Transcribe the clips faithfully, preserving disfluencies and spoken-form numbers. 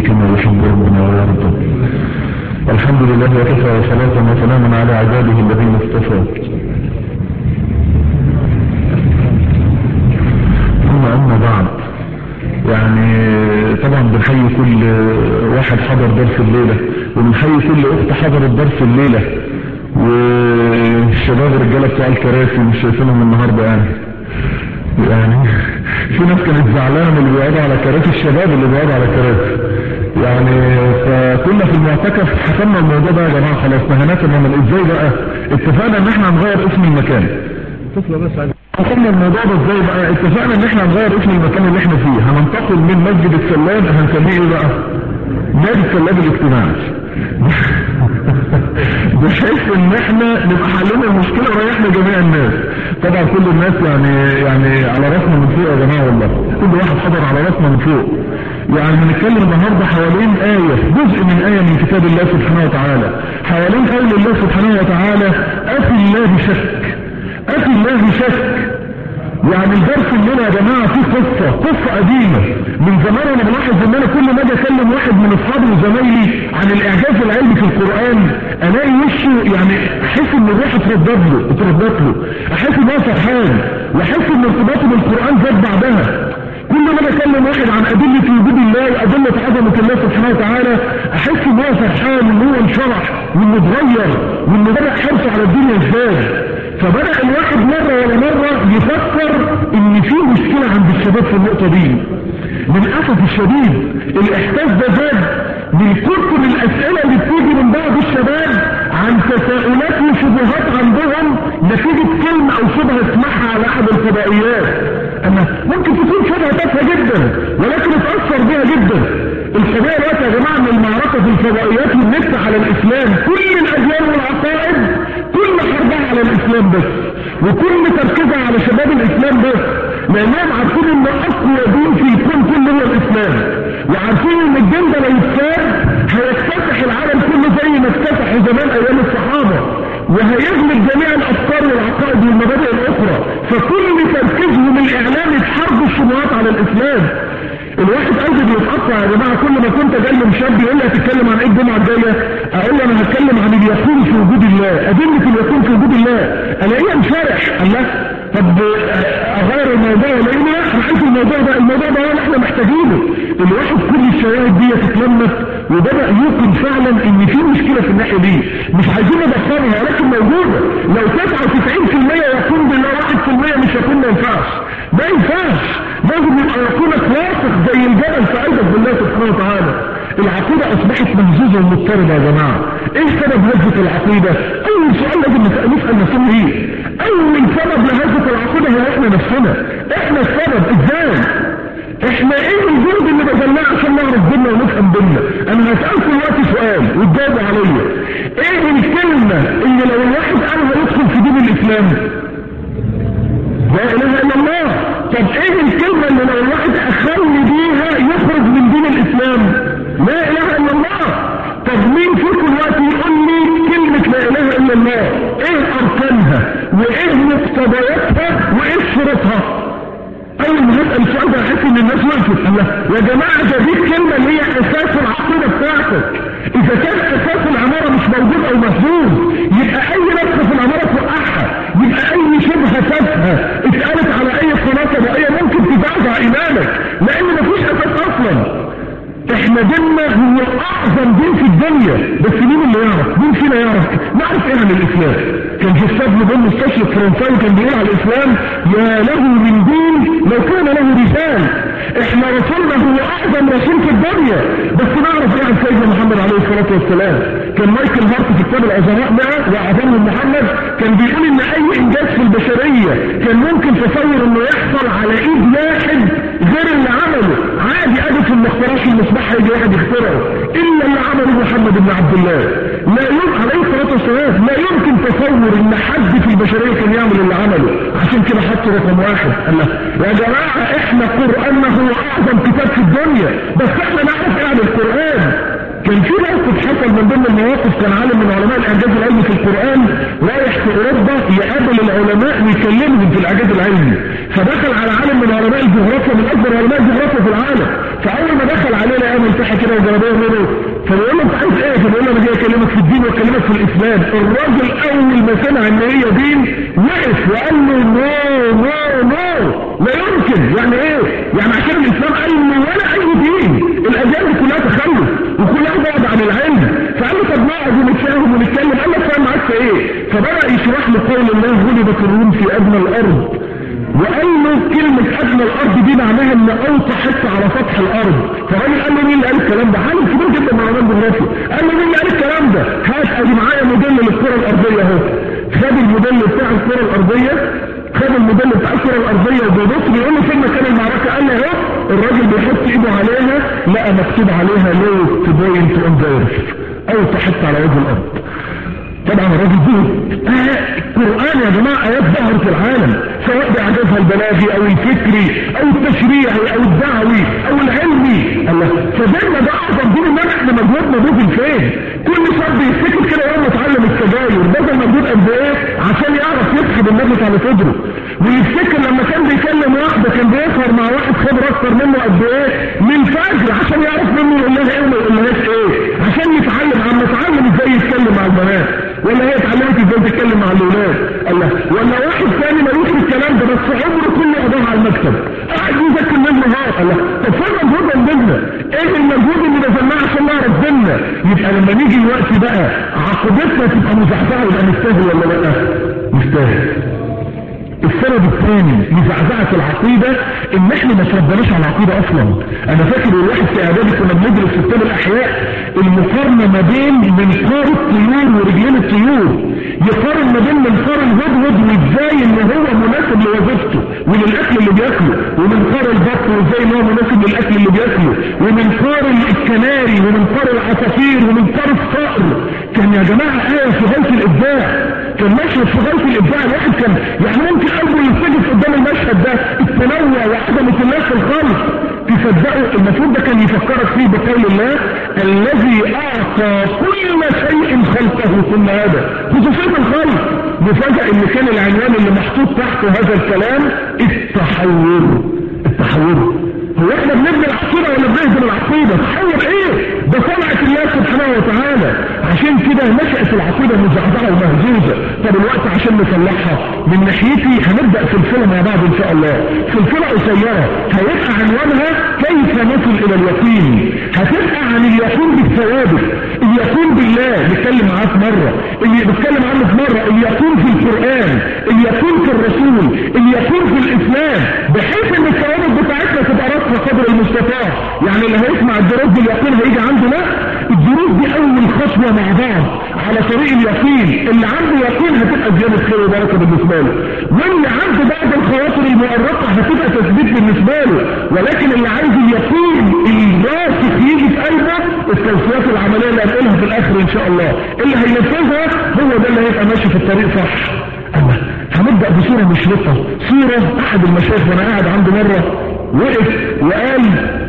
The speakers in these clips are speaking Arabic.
كما يحب ربنا ويرضى. الحمد لله وكفى وصلاة وسلاما على عباده الذين اصطفى. ثم أما بعد، يعني طبعا بنحيي كل واحد حضر درس الليلة، وبنحيي كل اخت حضرت درس الليلة، والشباب الرجاله بتوع الكراسي مش شايفينهم النهارده يعني يعني في ناس كانت زعلانه من اللي بيقعدوا على كراسي، الشباب اللي بيقعدوا على كراسي يعني. فكنا في المعتكف حسمنا الموضوع ده يا جماعه، خلاص نهيناه تماما. ازاي بقى؟ اتفقنا ان احنا هنغير اسم المكان. طفله بس عايز حسمنا الموضوع ده ازاي بقى؟ اتفقنا ان احنا هنغير اسم المكان اللي احنا فيه، هننتقل من مسجد السلاب هنسميه ايه بقى؟ نادي السلاب الاجتماعي. بحيث ان احنا نبقى حلنا المشكله وريحنا جميع الناس. طبعا كل الناس يعني يعني على راسنا من فوق يا جماعه، والله كل واحد حضر على راسنا من فوق. يعني بنتكلم النهارده حوالين آية، جزء من آية من كتاب الله سبحانه وتعالى، حوالين قول الله سبحانه وتعالى: أفي الله شك، أفي الله شك. يعني الدرس الليله يا جماعه فيه قصه قصه قديمه من زمان. انا بلاحظ ان انا كل ما اجي اكلم واحد من اصحابي وزمايلي عن الاعجاز العلمي في القران، الاقي وشه يعني احس ان الروح اتردد له اتردد له احس ان هو فرحان، واحس ان ارتباطه بالقران زاد بعدها. كل ما انا اكلم واحد عن ادله وجود الله وادله عظمه الله سبحانه وتعالى، احس ان هو فرحان، ان هو انشرح، وانه اتغير، وانه بدا حرصه على الدنيا ازاي. فبدأ الواحد مرة ولا مرة يفكر ان في مشكلة عند الشباب في النقطة دي. للأسف الشديد الإحساس ده زاد من كتر الأسئلة اللي بتيجي من بعض الشباب عن تساؤلات وشبهات عندهم نتيجة كلمة أو شبهة اسمعها على أحد الفضائيات. أما ممكن تكون شبهة تافهة جدا ولكن اتأثر بها جدا. القضية دلوقتي يا جماعة من المعركة في الفضائيات والنت على الإسلام، كل الأديان والعقائد كل حربها على الإسلام بس، وكل تركيزها على شباب الإسلام بس، لأنهم عارفين إن أقوى دين في الكون كله هو الإسلام، وعارفين إن الدين ده لو اتساب هيفتتح العالم كله زي ما افتتح زمان أيام الصحابة، وهيغلب جميع الأفكار والعقائد والمبادئ الأخرى. فكل تركيزهم الإعلامي في حرب الشبهات على الإسلام. الواحد قلبي بيتقطع يا جماعه. كل ما كنت اكلم شاب يقول لي هتتكلم عن ايه الجمعه الجايه، اقول له انا هتكلم عن اليقين في وجود الله، ادله اليقين في وجود الله، الاقيه انشرح. الله، طب اغير الموضوع ولا ايه؟ لا، انا عايز الموضوع ده، الموضوع ده هو اللي احنا محتاجينه. الواحد كل الشواهد دي اتلمت وبدا يوقن فعلا ان في مشكله في الناحيه دي، مش عايزين ندخلها ولكن موجوده. لو تسعة وتسعين في المية يكون بالله، واحد في المية مش هيكون، ما ينفعش ما ينفعش لازم يبقى يكونك واثق زي الجبل في قلبك بالله سبحانه وتعالى. العقيده اصبحت مهزوزه ومضطربه يا جماعه. ايه سبب هزه العقيده؟ اول سؤال لازم نسال نفسنا ايه؟ اول سبب لهزه العقيده هو احنا نفسنا. احنا السبب. ازاي؟ احنا ايه الجهد اللي بذلناه عشان نعرف ديننا ونفهم ديننا؟ انا هسألكم دلوقتي سؤال وتجاوبوا عليا. ايه الكلمه اللي لو الواحد قالها يدخل في دين الاسلام؟ لا اله الا الله. طب ايه الكلمة اللي لو الواحد اخلني بيها يخرج من دين الاسلام؟ لا اله الا الله. طب مين فيكم الوقت يقول لي كلمة لا اله الا الله ايه اركانها وايه مقتضياتها وايه شروطها؟ اول ما نسأل السؤال ده احس ان الناس وقفت. الله يا جماعة، ده دي الكلمة اللي هي اساس العقيدة بتاعتك. اذا كان اساس العمارة مش موجود او مهزوز، يبقى اي نفسه في العمارة توقعها، يبقى اي شبهة تافهة اتقالت على اي قناة فضائية ممكن تزعزع ايمانك، لان مفيش اساس اصلا. احنا ديننا هو اعظم دين في الدنيا، بس مين اللي يعرف؟ مين فينا يعرف؟ نعرف ايه عن الاسلام؟ كان جوستاف لوبون مستشرق فرنساوي كان بيقول على الاسلام: يا له من دين لو كان له رسال. احنا رسولنا هو اعظم رسول في الدنيا، بس نعرف ايه عن سيدنا محمد عليه الصلاه والسلام. كان مايكل هارت في كتاب العظماء مئة واعظمهم محمد كان بيقول ان اي انجاز في البشريه كان ممكن تصور انه يحصل على ايد واحد غير اللي عمله. عادي اديسون ما اخترعش المصباح، هيجي واحد يخترعه، الا اللي عمله محمد بن عبد الله. لا يمكن عليه الصلاه والسلام لا يمكن تصور ان حد في البشريه كان يعمل اللي عمله، عشان كده حطوا رقم واحد. الله يا جماعه، احنا قراننا هو اعظم كتاب في الدنيا، بس احنا نعرف ايه عن القران. كان في موقف حصل من ضمن المواقف، كان عالم من علماء الاعجاز العلمي في القران رايح في اوروبا يقابل العلماء ويكلمهم في الاعجاز العلمي، فدخل على عالم من علماء الجغرافيا من اكبر علماء الجغرافيا في العالم. فاول ما دخل عليه لقى من مسيحي كده وجلابيه منه، فبيقول له انت عايز ايه؟ فبيقول له انا جاي اكلمك في الدين واكلمك في الاسلام. الراجل اول ما سمع ان هي دين وقف وقال له نو نو نو لا يمكن. يعني ايه؟ يعني عشان الاسلام قال له ولا اي دين، الاديان كلها تخلف وكلها بعد عن العلم. فقال له طب نقعد ونتفاهم ونتكلم. قال له فاهم معاك في ايه؟ فبدا يشرح له قول الله غلبت الروم في ادنى الارض، وقال له كلمة أدنى الأرض دي معناها إن أوطى حتة على سطح الأرض. فالراجل قال له مين اللي قال الكلام ده؟ عالم كبير جدا من علماء الجغرافيا. قال له مين اللي قال الكلام ده؟ هات أدي معايا موديل للكرة الأرضية أهو. خد الموديل بتاع الكرة الأرضية، خد الموديل بتاع الكرة الأرضية وبيبص بيقول له فين مكان المعركة؟ قال له أهو. الراجل بيحط إيده عليها لقى مكتوب عليها لو تبوينت أون ذا إيرث، أوطى حتة على وجه الأرض. طبعا الراجل دي آه القرآن يا جماعة آيات ظهرت في العالم، سواء بإعجازها البلاغي أو الفكري أو التشريعي أو الدعوي أو العلمي. الله فديننا ده أعظم دين. إنما إحنا مجهودنا بوزن فين؟ كل شاب يفتكر كده يوم يتعلم السجاير بذل مجهود قد إيه عشان يعرف يسحب النبي على صدره، ويفتكر لما كان بيكلم واحدة كان بيسهر مع واحد خبر أكتر منه قد إيه من فجر عشان يعرف منه يقول لها إيه وما يقولهاش إيه، عشان يتعلم عم يتعلم إزاي يتكلم مع البنات، ولا هي اتعلمت ازاي تتكلم مع الاولاد. الله ولا واحد ثاني ملوش في الكلام ده بس عمره كله قضاه على المكتب قاعد يذاكر من نهار. الله طب فين المجهود عندنا؟ ايه المجهود اللي بذلناه عشان نعرف ديننا؟ يبقى لما نيجي الوقت بقى عقيدتنا تبقى مزعزعه يبقى نستاهل ولا لا؟ نستاهل. السبب الثاني لزعزعة العقيدة ان احنا ما تربناش على العقيدة اصلا. انا فاكر الواحد في اعدادي كنا بندرس في كتاب الاحياء المقارنة ما بين منقار الطيور ورجلين الطيور، يقارن ما بين منقار الهدهد وازاي ان هو مناسب لوظيفته وللاكل اللي بياكله، ومنقار البط وازاي ان هو مناسب للاكل اللي بياكله، ومنقار الكناري ومنقار العصافير ومنقار الصقر. كان يا جماعة آية في غاية الابداع، كان مشهد في غاية الابداع. الواحد كان يعني ممكن قلبه ينسجف قدام المشهد ده، التنوع وعدم التناسل خالص. تصدقوا المفروض ده كان يفكرك فيه بقول الله الذي اعطى كل شيء خلقه ثم هذا. خصوصية الخلق مفاجأة ان كان العنوان اللي محطوط تحته هذا الكلام التحور. التحور هو احنا بنبني العقيدة ولا بنهدم العقيدة؟ تحور ايه؟ ده صنعة الله سبحانه وتعالى. عشان كده نشأت العقيدة مزعزعة ومهزوزة. طب الوقت عشان نصلحها من ناحيتي هنبدأ سلسلة مع بعض ان شاء الله، سلسلة قصيرة هيبقى عنوانها كيف نصل الى اليقين. هتبقى عن اليقين بالثوابت، اليقين بالله نتكلم معاه في مرة، اللي بتكلم عنه في مرة، اليقين في القرآن، اليقين في الرسول، اليقين في الاسلام، بحيث ان الثوابت بتاعتنا تبقى راسخة قدر المستطاع. يعني اللي هيسمع الدروس دي اليقين هيجي عنده. لا الدروس دي اول خطوة مع بعض على طريق اليقين. اللي عنده يقين هتبقى زيادة خير وبركة بالنسبة له، واللي عنده بعض الخواطر المؤرقة هتبقى تثبيت بالنسبة له. ولكن اللي عايز اليقين الراسخ يجي في قلبه التوصيات العملية اللي هنقولها في الاخر ان شاء الله اللي هينفذها هو ده اللي هيبقى ماشي في الطريق صح. اما هنبدأ بصورة مشرقة، صورة احد المشايخ وانا قاعد عنده مرة وقف وقال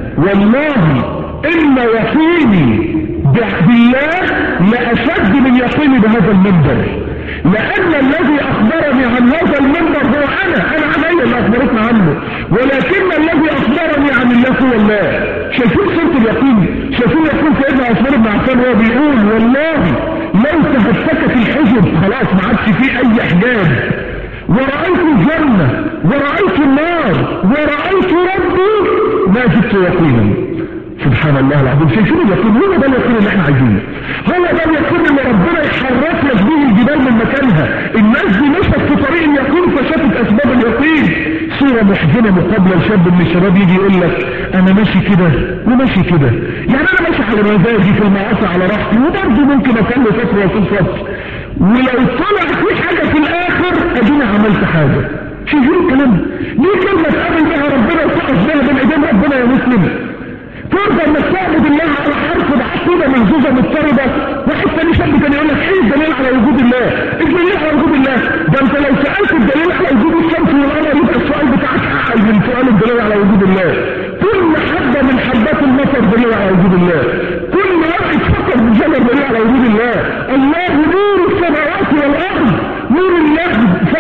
والله ان يقيني بالله لاشد من يقيني بهذا المنبر، لان الذي اخبرني عن هذا المنبر هو انا انا عمي اللي اخبرتنا عنه، ولكن الذي اخبرني عن الله هو الله. شايفين صورة اليقين؟ شايفين يقول سيدنا عثمان بن عفان وهو بيقول والله لو تهتكت الحجب خلاص ما عادش فيه اي حجاب، ورأيت الجنة ورأيت النار ورأيت ربي ما زدت يقينا. سبحان الله العظيم. شايفين اليقين؟ هو ده اليقين اللي احنا عايزينه، هو ده اليقين اللي ربنا يحرك لك به الجبال من مكانها. الناس دي مشت في طريق اليقين فشافت اسباب اليقين. صورة محزنة مقابلة لشاب من الشباب يجي يقول لك انا ماشي كده وماشي كده، يعني انا ماشي على مزاجي في المعاصي على راحتي وبرضه ممكن اصلي فترة وصل فترة، ولو طلع في حاجة في الاخر ادينا عملت حاجة. شايفين الكلام؟ ليه كلمة تقابل بها ربنا وتقف بها بين ايدين ربنا يا مسلم؟ ترضى انك تعبد الله على حرف بعقيده مهزوزه مضطربه؟ واحد ثاني شاب كان يقول لك ايه الدليل على وجود الله؟ الدليل على وجود الله ده انت لو سالت الدليل على وجود الشمس والقمر يبقى السؤال بتاعك اعقل من سؤال الدليل على وجود الله. كل حبه من حبات المطر دليل على وجود الله، كل واحد فكر بالجبل دليل على وجود الله. الله نور السماوات والارض، نور الله فائق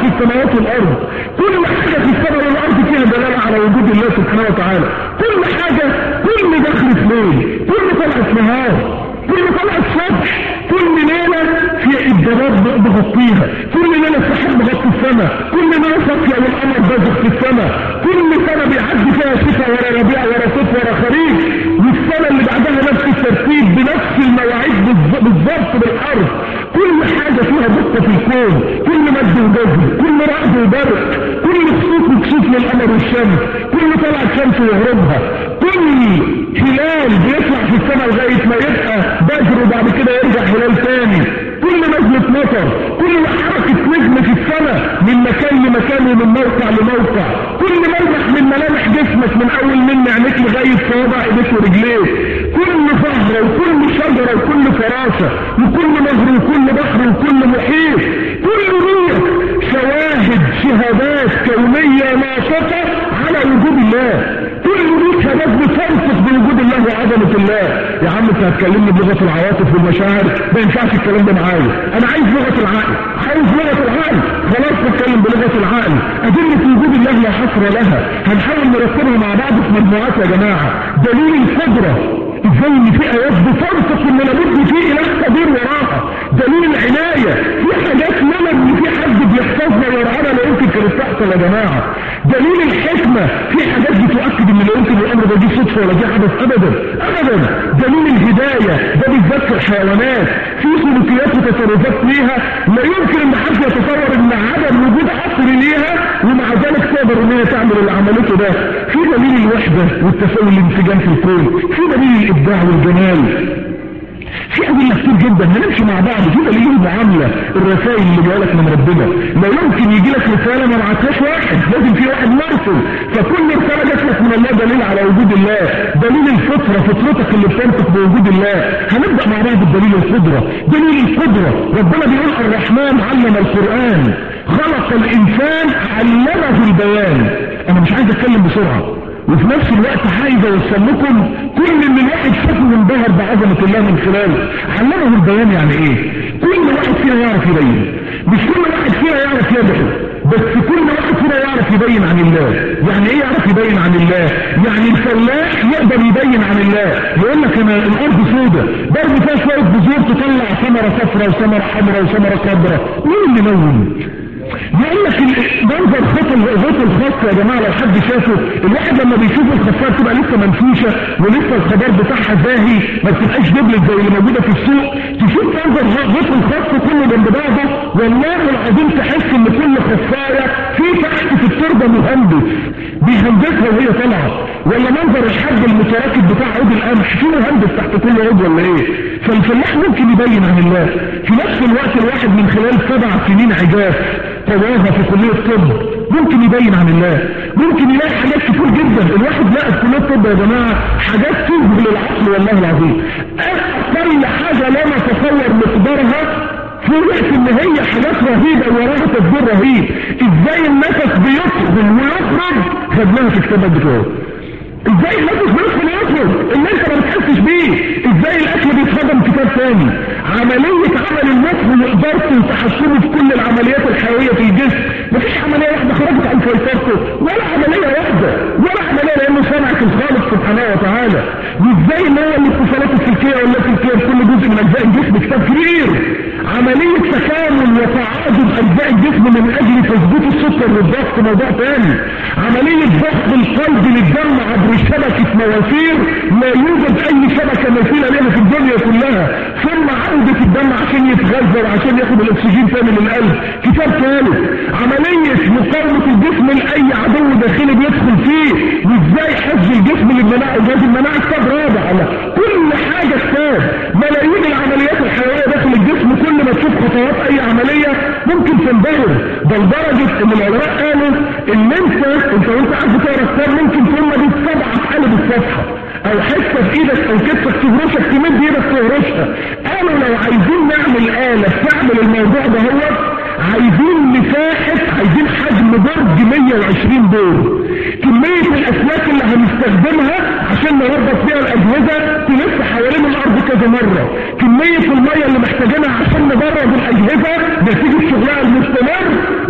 في السماوات والارض. كل حاجة في السماء والارض فيها دلالة على وجود الله سبحانه وتعالى. كل حاجة، كل دخل في ليل، كل طلعة نهار، كل طلعة صبح، كل ليلة في الدواب بغطيها، كل ليلة السحاب بغطي السماء، كل ليلة صافية والقمر بازغ في السماء، كل سنة بيعدي فيها شتاء ورا ربيع ورا صيف ورا خريف، والسنة اللي بعدها نفس الترتيب بنفس المواعيد بالظبط بالارض. كل حاجة فيها دقة في الكون، كل مد وجزر، كل رعد وبرق، كل خسوف وكسوف للقمر والشمس، كل طلعة شمس وغروبها، كل هلال بيطلع في السماء لغاية ما يبقى بدر وبعد كده يرجع هلال تاني، كل نزلة مطر، كل حركة نجم في السماء من مكان لمكان ومن موقع لموقع، كل ملمح من ملامح جسمك من اول من عينيك لغاية صوابع ايديك ورجليك، كل زهرة وكل شجرة وكل فراشة وكل نهر وكل بحر وكل محيط، كل ريح شواهد شهادات كونية ناطقة على وجود الله. كل دي شهادات بتنطق بوجود الله وعظمة الله. يا عم انت هتكلمني بلغة العواطف والمشاعر، ما ينفعش الكلام ده معايا، انا عايز لغة العقل، عايز لغة العقل، خلاص نتكلم بلغة العقل. أدلة وجود الله لا حصر لها، هنحاول نرتبها مع بعض في مجموعات يا جماعة. دليل القدرة، ازاي ان في ايات بتنطق ان لابد في اله قدير وراها. دليل العناية، في حاجات لما ان في حد بيحفظنا ويرعانا لا يمكن كانت تحصل يا جماعة. دليل الحكمة، في حاجات بتؤكد ان لا يمكن الامر ده دي صدفة ولا دي حدث ابدا ابدا. دليل الهداية، ده بالذات في الحيوانات، في سلوكيات وتصرفات ليها لا يمكن ان حد يتصور ان عدم وجود عصر ليها ومع ذلك تقدر ان هي تعمل اللي عملته ده. في دليل الوحدة والتساوي الانسجام في الكون، في دليل الابداع والجمال، في أدلة كتير جدا هنمشي مع بعض. في دليل المعاملة، الرسائل اللي جايلك من ربنا، لا يمكن يجي لك رسالة ما بعتهاش واحد، لازم في واحد مرسل، فكل رسالة جات لك من الله دليل على وجود الله. دليل الفطرة، فطرتك اللي بتنطق بوجود الله. هنبدأ مع بعض بدليل القدرة. دليل القدرة، ربنا بيقول الرحمن علم القرآن خلق الإنسان علمه البيان. أنا مش عايز أتكلم بسرعة، وفي نفس الوقت عايز اوصل لكم كل اللي الواحد شافه منبهر بعظمه الله من خلاله. علمه البيان يعني ايه؟ كل واحد فينا يعرف يبين، مش كل واحد فينا يعرف يدعو، بس كل واحد فينا يعرف يبين عن الله. يعني ايه يعرف يبين عن الله؟ يعني الفلاح يقدر يبين عن الله. يقول لك انا الارض سودة برمي فيها شويه بذور تطلع ثمره صفراء وثمره حمراء وثمره خضراء، مين اللي لون؟ يقول لك منظر خط الغط الخاص يا جماعه لو حد شافه، الواحد لما بيشوف الخفايه بتبقى لسه منفوشه ولسه الخضار بتاعها زاهي، ما بتبقاش دبلت زي اللي موجوده في السوق. تشوف منظر غط الخاص كله جنب بعضه، والله العظيم تحس ان كل خفايه في تحت في التربه مهندس بيهندسها وهي طالعه. ولا منظر الحب المتراكب بتاع عود القمح، في مهندس تحت كل عود ولا ايه؟ فالفلاح ممكن يبين عن الله. في نفس الوقت الواحد من خلال سبع سنين عجاف طواها في كلية الطب ممكن يبين عن الله، ممكن يلاقي حاجات كتير جدا. الواحد لقى في كلية الطب يا جماعة حاجات تذهل للعقل والله العظيم. أكثر حاجة لا نتصور مقدارها في وقت ان هي حاجات رهيبة وراها تدبير رهيب. ازاي النفس بيدخل ويخرج خدناها في الكتاب بتوعه. ازاي النفس بيدخل ويخرج اللي انت ما بتحسش بيه. ازاي الاكل بيتهضم كتاب ثاني. عملية عمل المخ وإقدارته وتحكمه في كل العمليات الحيوية في الجسم. مفيش عملية واحدة خرجت عن سيطرته، ولا عملية واحدة، ولا عملية لأنه صنعت الخالق سبحانه وتعالى. وازاي ان هو الاتصالات السلكية واللاسلكية في كل جزء من أجزاء الجسم كتاب كبير. عملية تكامل وتعادل أجزاء الجسم من أجل تثبيت السكر والضغط موضوع ثاني. عملية ضغط القلب للدم عبر شبكة مواسير لا يوجد أي شبكة مثيلة لها في الدنيا كلها، ثم عودة الدم عشان يتغذى وعشان ياخد الأكسجين تاني للقلب كتاب ثالث. عملية مقاومة الجسم لأي عدو داخلي بيدخل فيه، وازاي حفظ الجسم للمناعة وجهاز المناعة كتاب رابع. على كل حاجة كتاب. ملايين العمليات الحيوية داخل الجسم، كل ما تشوف خطوات اي عملية ممكن تنبهر. ده لدرجة ان العلماء قالوا ان انت انت وانت قاعد بتقرا كتاب ممكن تقوم دي السبعة في قلب الصفحة، او حته في ايدك او كتفك تهرشك تمد ايدك تهرشها. قالوا لو عايزين نعمل آلة تعمل الموضوع ده هو عايزين مساحة، عايزين حجم برج مية وعشرين دور. كمية الاسلاك اللي هنستخدمها عشان نربط فيها الاجهزة تلف حوالين الارض كذا مرة. كمية المية اللي محتاجينها عشان ندرب الاجهزة نتيجة شغلها المستمر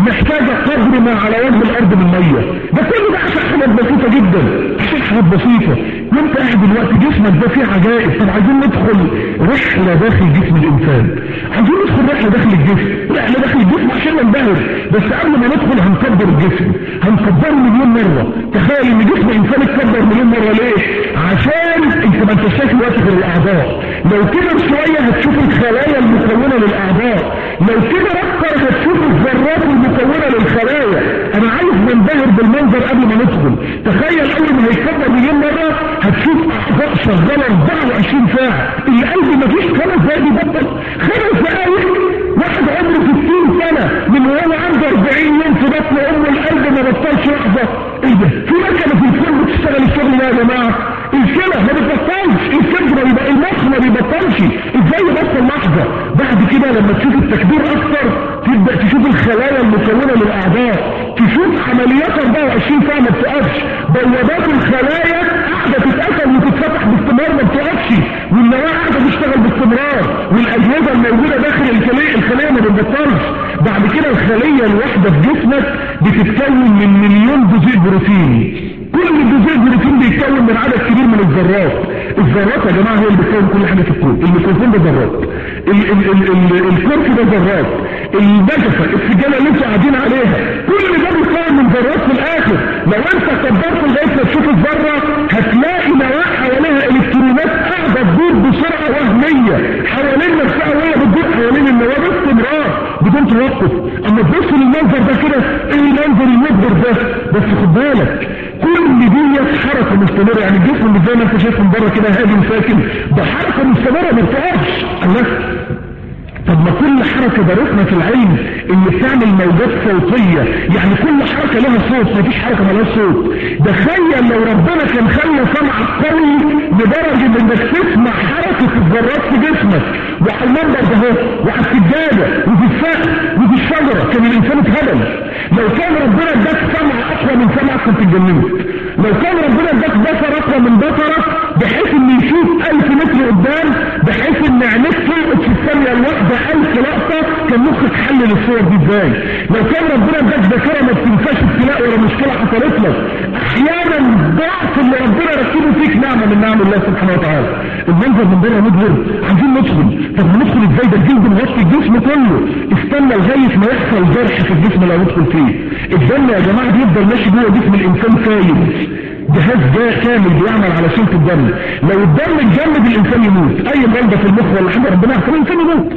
محتاجة قدر ما على وجه الارض من مية. ده كله ده عشان حاجات بسيطة جدا، عشان حاجات بسيطة. وانت قاعد دلوقتي جسمك ده فيه عجائب. طب عايزين ندخل رحلة داخل جسم الانسان، عايزين ندخل رحلة داخل الجسم، رحلة داخل الجسم عشان ننبهر. بس قبل ما ندخل هنكبر الجسم، هنكبره مليون مرة. تخيل ان جسم انسان اتكبر مليون مرة. ليه؟ عشان انت ما انت شايف دلوقتي غير الاعضاء، لو كبر شوية هتشوف الخلايا المكونة للاعضاء، لو كبر اكتر هتشوف الذرات المكونة للخلايا. انا عايز ننبهر بالمنظر قبل ما ندخل. تخيل اول ما هيتكبر مليون مرة هتشوف اعضاء شغالة اربعة وعشرين ساعة. القلب مفيش خمس دقايق بيبطل، خمس دقايق. واحد عمره ستين سنة من وهو عنده اربعين يوم في بطن امه القلب ما بطلش لحظة. ايه ده؟ في مكنة في الكل بتشتغل الشغل ده يا جماعة. الكلى ما بتبطلش، الكبد يبقى المخ ما بيبطلش. ازاي يبطل لحظة؟ بعد كده لما تشوف التكبير اكتر تبدأ تشوف الخلايا المكونة للاعضاء، تشوف عمليات اربعة وعشرين ساعة ما بتقفش، بوابات الخلايا قاعدة تتقفل وتتفتح باستمرار ما بتقفش، والنواة قاعدة تشتغل باستمرار، والاجهزة الموجودة داخل الخلية الخلية ما بتبطلش. بعد كده الخلية الواحدة في جسمك بتتكون من مليون جزيء بروتين. كل جزيء بروتين بيتكون من عدد كبير من الذرات. الذرات يا جماعة هي اللي بتكون كل حاجة في الكون. الميكروفون ده ذرات، الكرسي ده ذرات، النجفة السجالة اللي انتوا قاعدين عليها كل ده بيتكون من ذرات. في الاخر لو انت كبرت لغاية ما تشوف الذرة هتلاقي نواة حواليها الكترونات قاعدة تدور بسرعة وهمية حوالين نفسها وهي بتدور حوالين النواة باستمرار بدون توقف. اما تبص للمنظر ده كده ايه المنظر المبهر ده؟ بس خد بالك كل دي حركة مستمرة. يعني الجسم اللي زي ما انت شايف من بره كده هادي ساكن، ده حركة مستمرة ما بتقفش. الله، طب ما كل حركة درسنا في العلم اللي بتعمل موجات صوتية، يعني كل حركة لها صوت، مفيش حركة ملهاش صوت. تخيل لو ربنا كان خلى سمعك قوي لدرجة انك تسمع حركة الذرات في جسمك وعلى المنبر ده وعلى السجادة وفي السقف وفي الشجرة، كان الانسان اتهبل. لو كان ربنا اداك سمع اقوى من سمعك كنت اتجننت. لو كان ربنا اداك بصر اقوى من بصرك بحيث ان يشوف الف متر قدام، بحيث ان عينيك تلقط في الثانية الواحدة الف لقطة، كان مخك حلل الصور دي ازاي؟ لو كان ربنا اداك ذاكرة ما بتنساش ابتلاء ولا مشكلة حصلت لك، احيانا ضعف اللي ربنا ركبه فيك نعمة من نعم الله سبحانه وتعالى. المنظر من بره مبهر. عايزين ندخل. طب ندخل ازاي؟ ده الجلد مغطي الجسم كله. استنى لغاية ما يحصل جرح في الجسم اللي هندخل فيه. الدم يا جماعة بيفضل ماشي جوه جسم الانسان سايب، جهاز ده كامل بيعمل على شلت الدم. لو الدم اتجمد الانسان يموت، اي مرضى في المخ ولا حاجه ربنا يحفظه الانسان يموت.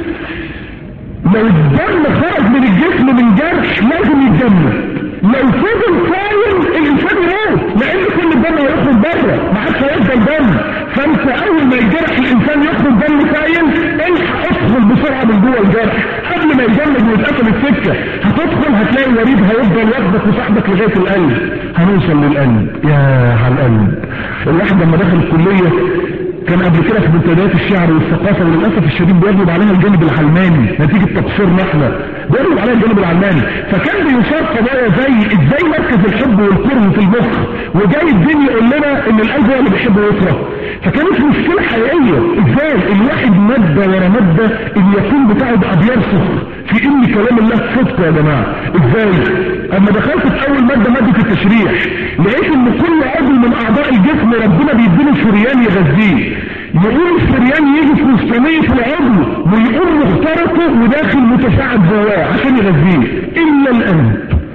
لو الدم خرج من الجسم من جرح لازم يتجمد. لو فضل سايل الانسان يموت، لان كل الدم هيخرج بره ما عادش هيفضل دم. فانت اول ما الجرح الانسان يخرج دم سايل الحق ادخل بسرعه من جوه الجرح قبل ما يجمد ويتقفل السكه. هتدخل هتلاقي الوريد هيفضل ياخدك وصاحبك لغايه القلب. هنوصل للقلب. يا على القلب. الواحد لما دخل الكليه كان قبل كده في منتديات الشعر والثقافه وللاسف الشديد بيغلب علينا الجانب العلماني نتيجه تقصيرنا احنا، بيغلب علينا الجانب العلماني. فكان بيصاب قضايا زي ازاي مركز الحب والكره في المخ، وجاي الدين يقول لنا ان القلب هو اللي بيحب ويكره. فكانت مشكله حقيقيه ازاي الواحد ماده ورا ماده اليقين بتاعه بقى بيرسخ في ان كلام الله صدق. يا جماعه ازاي؟ اما دخلت في اول ماده ماده التشريح لقيت ان كل عضو من اعضاء الجسم ربنا بيديله شريان يغذيه. يقوم الشريان يجي في وسطانية العضو ويقوم مخترقه وداخل متشعب جواه عشان يغذيه، الا القلب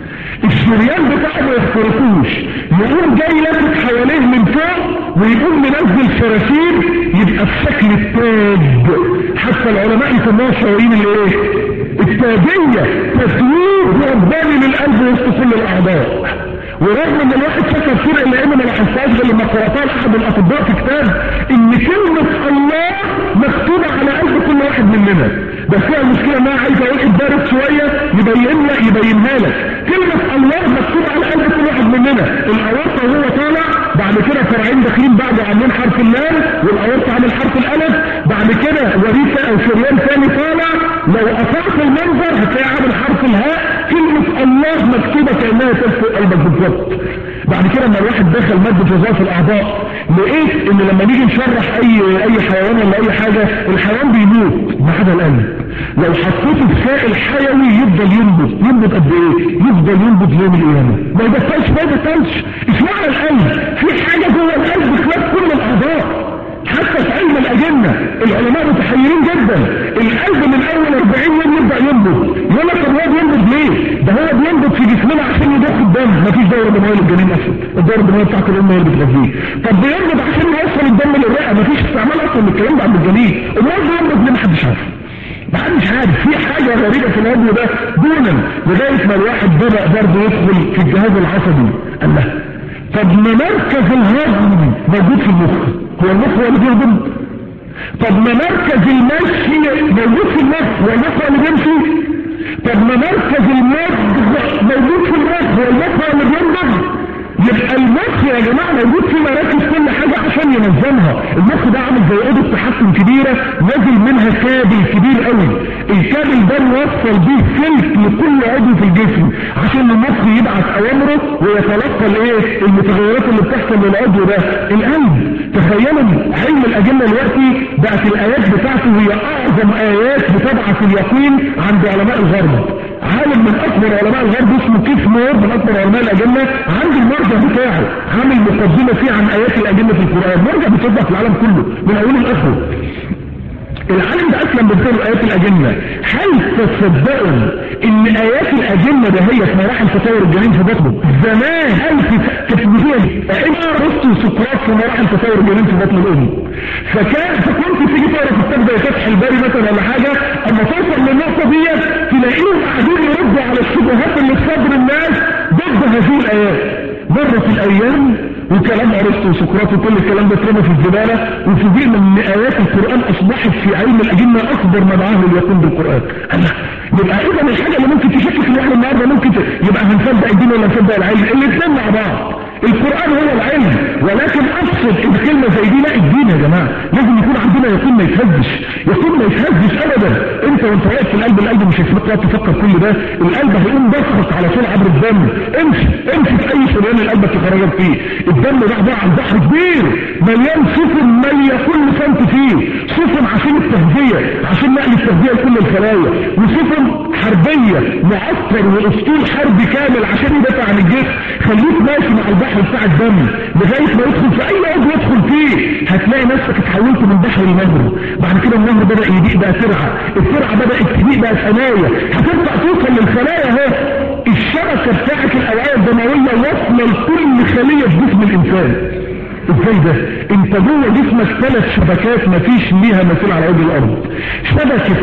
الشريان بتاعه ما يخترقوش، يقوم جاي لابس حواليه من فوق ويقوم منزل شراشير يبقى بشكل التاج. حتى العلماء يسموها شرايين الايه؟ التاجية، تسويق رباني للقلب وسط كل الاعضاء. ورغم ان الواحد فكر كتير الا انه ما لاحظتهاش غير لما قراتها لاحد الاطباء في كتاب ان كلمه الله مكتوبه على قلب كل واحد مننا. بس فيها المشكله انها عايزه واحد دارس شويه يبين لك يبينها لك. كلمه الله مكتوبه على قلب كل واحد مننا. الاورطه وهو طالع بعد كده فرعين داخلين بعده عاملين حرف اللام، والاورطه عامل حرف الالف، بعد كده وريثه او شريان ثاني طالع. لو قطعت المنظر هتلاقي عامل حرف الهاء. كلمه الله مكتوبه كانها تلف قلبك بالظبط. بعد كده لما الواحد دخل مادة وظائف الاعضاء لقيت ان لما نيجي نشرح اي اي حيوان ولا اي حاجة الحيوان بيموت ما عدا القلب. لو حطيته في سائل حيوي يفضل ينبض ينبض قد ايه؟ يفضل ينبض يوم القيامه، ما يبطلش ما يبطلش. اشمعنى القلب؟ في حاجه جوه القلب خلاف كل الاعضاء. حتى في علم الأجنة العلماء متحيرين جدا، القلب من اول أربعين يوم يبدأ ينبض. يقول لك طب هو بينبض ليه؟ ده هو بينبض في جسمنا عشان يضخ الدم، مفيش دورة دموية للجنين اصلا، الدورة الدموية بتاعت الام هي اللي بتغذيه. طب بينبض عشان يوصل الدم للرئة، مفيش استعمال اصلا للكلام ده عند الجنين. امال بينبض ليه؟ محدش عارف. محدش عارف. في حاجة غريبة في العضو ده دونا لغاية ما الواحد بدأ برضه يدخل في الجهاز العصبي. قال له طب ما مركز الهضم موجود في المخ، هو المخ هو اللي بيهضم؟ طب ما مركز المشي موجود في المخ، هو المخ هو اللي بيمشي؟ طب ما مركز المضغ موجود في المخ، هو المخ هو اللي بيمضغ؟ يبقى المخ يا جماعة موجود في مراكز كل حاجة عشان ينظمها. المخ ده عامل زي اوضة تحكم كبيرة نازل منها كابل كبير قوي، الكابل ده موصل بيه سلك لكل عضو في الجسم عشان المخ يبعث اوامره ويتلقى الايه المتغيرات اللي بتحصل للعضو ده. القلب تخيلوا علم الاجنة دلوقتي بقت الايات بتاعته هي اعظم ايات بتبعث اليقين عند علماء الغرب. عالم من اكبر علماء الغرب اسمه كيف مور من اكبر علماء الاجنة عند المرجع بتاعه عامل مقدمة فيه عن ايات الاجنة في القرآن، مرجع بتصدق في العالم كله من اول الاخر. العالم ده اسلم بذكر ايات الاجنة. هل تصدقوا ان ايات الاجنة ده هي في مراحل تطور الجنين في بطنه زمان الف تكنولوجيا اما رست وسقراط في مراحل تطور الجنين في بطن الام؟ فكان فكنت تيجي تقرا في الكتاب زي فتح الباري مثلا ولا حاجه، اما توصل للنقطه ديت تلاقيهم قاعدين يردوا على الشبهات اللي في صدر الناس ضد هذه الايات. مرت الايام وكلام ارسطو وسقراط وكل الكلام ده اترمى في الزباله، وفوجئنا ان ايات القران اصبحت في علم الاجنه اكبر مدعاه لليقين بالقران. الله، يبقى اذا الحاجه اللي ممكن تشكك الواحد النهارده ممكن ت... يبقى هنصدق الدين ولا نصدق العلم؟ الاثنين مع بعض. القرآن هو العلم، ولكن اقصد الكلمة زي دي لا الدين يا جماعة لازم يكون عندنا يقين ما يتهزش، يقين ما يتهزش ابدا. انت وانت واقف في القلب القلب مش هيسيبك تقعد تفكر كل ده، القلب هيقوم ضغط على طول عبر الدم. امشي امشي في اي شريان القلب تخرجك فيه، الدم ده عبارة عن بحر كبير مليان سفن مالية كل سنت فيه، سفن عشان التغذية عشان نقل التغذية لكل الخلايا، وسفن حربية معسكر واسطول حربي كامل عشان يدافع عن الجسم. خليك ماشي مع البحر بتاع الدم لغاية ما يدخل في اي عضو يدخل فيه هتلاقي نفسك اتحولت من بحر لنهر. بعد كده النهر بدأ يضيق بقى ترعة، الترعة بدأت تضيق بقى ثنايا، هتبدأ توصل للخلايا اهو. الشبكة بتاعت الاوعية الدموية واصلة لكل خلية في جسم الانسان. ازاي ده؟ انت جوه جسمك ثلاث شبكات مفيش ليها مثيل على وجه الارض، شبكة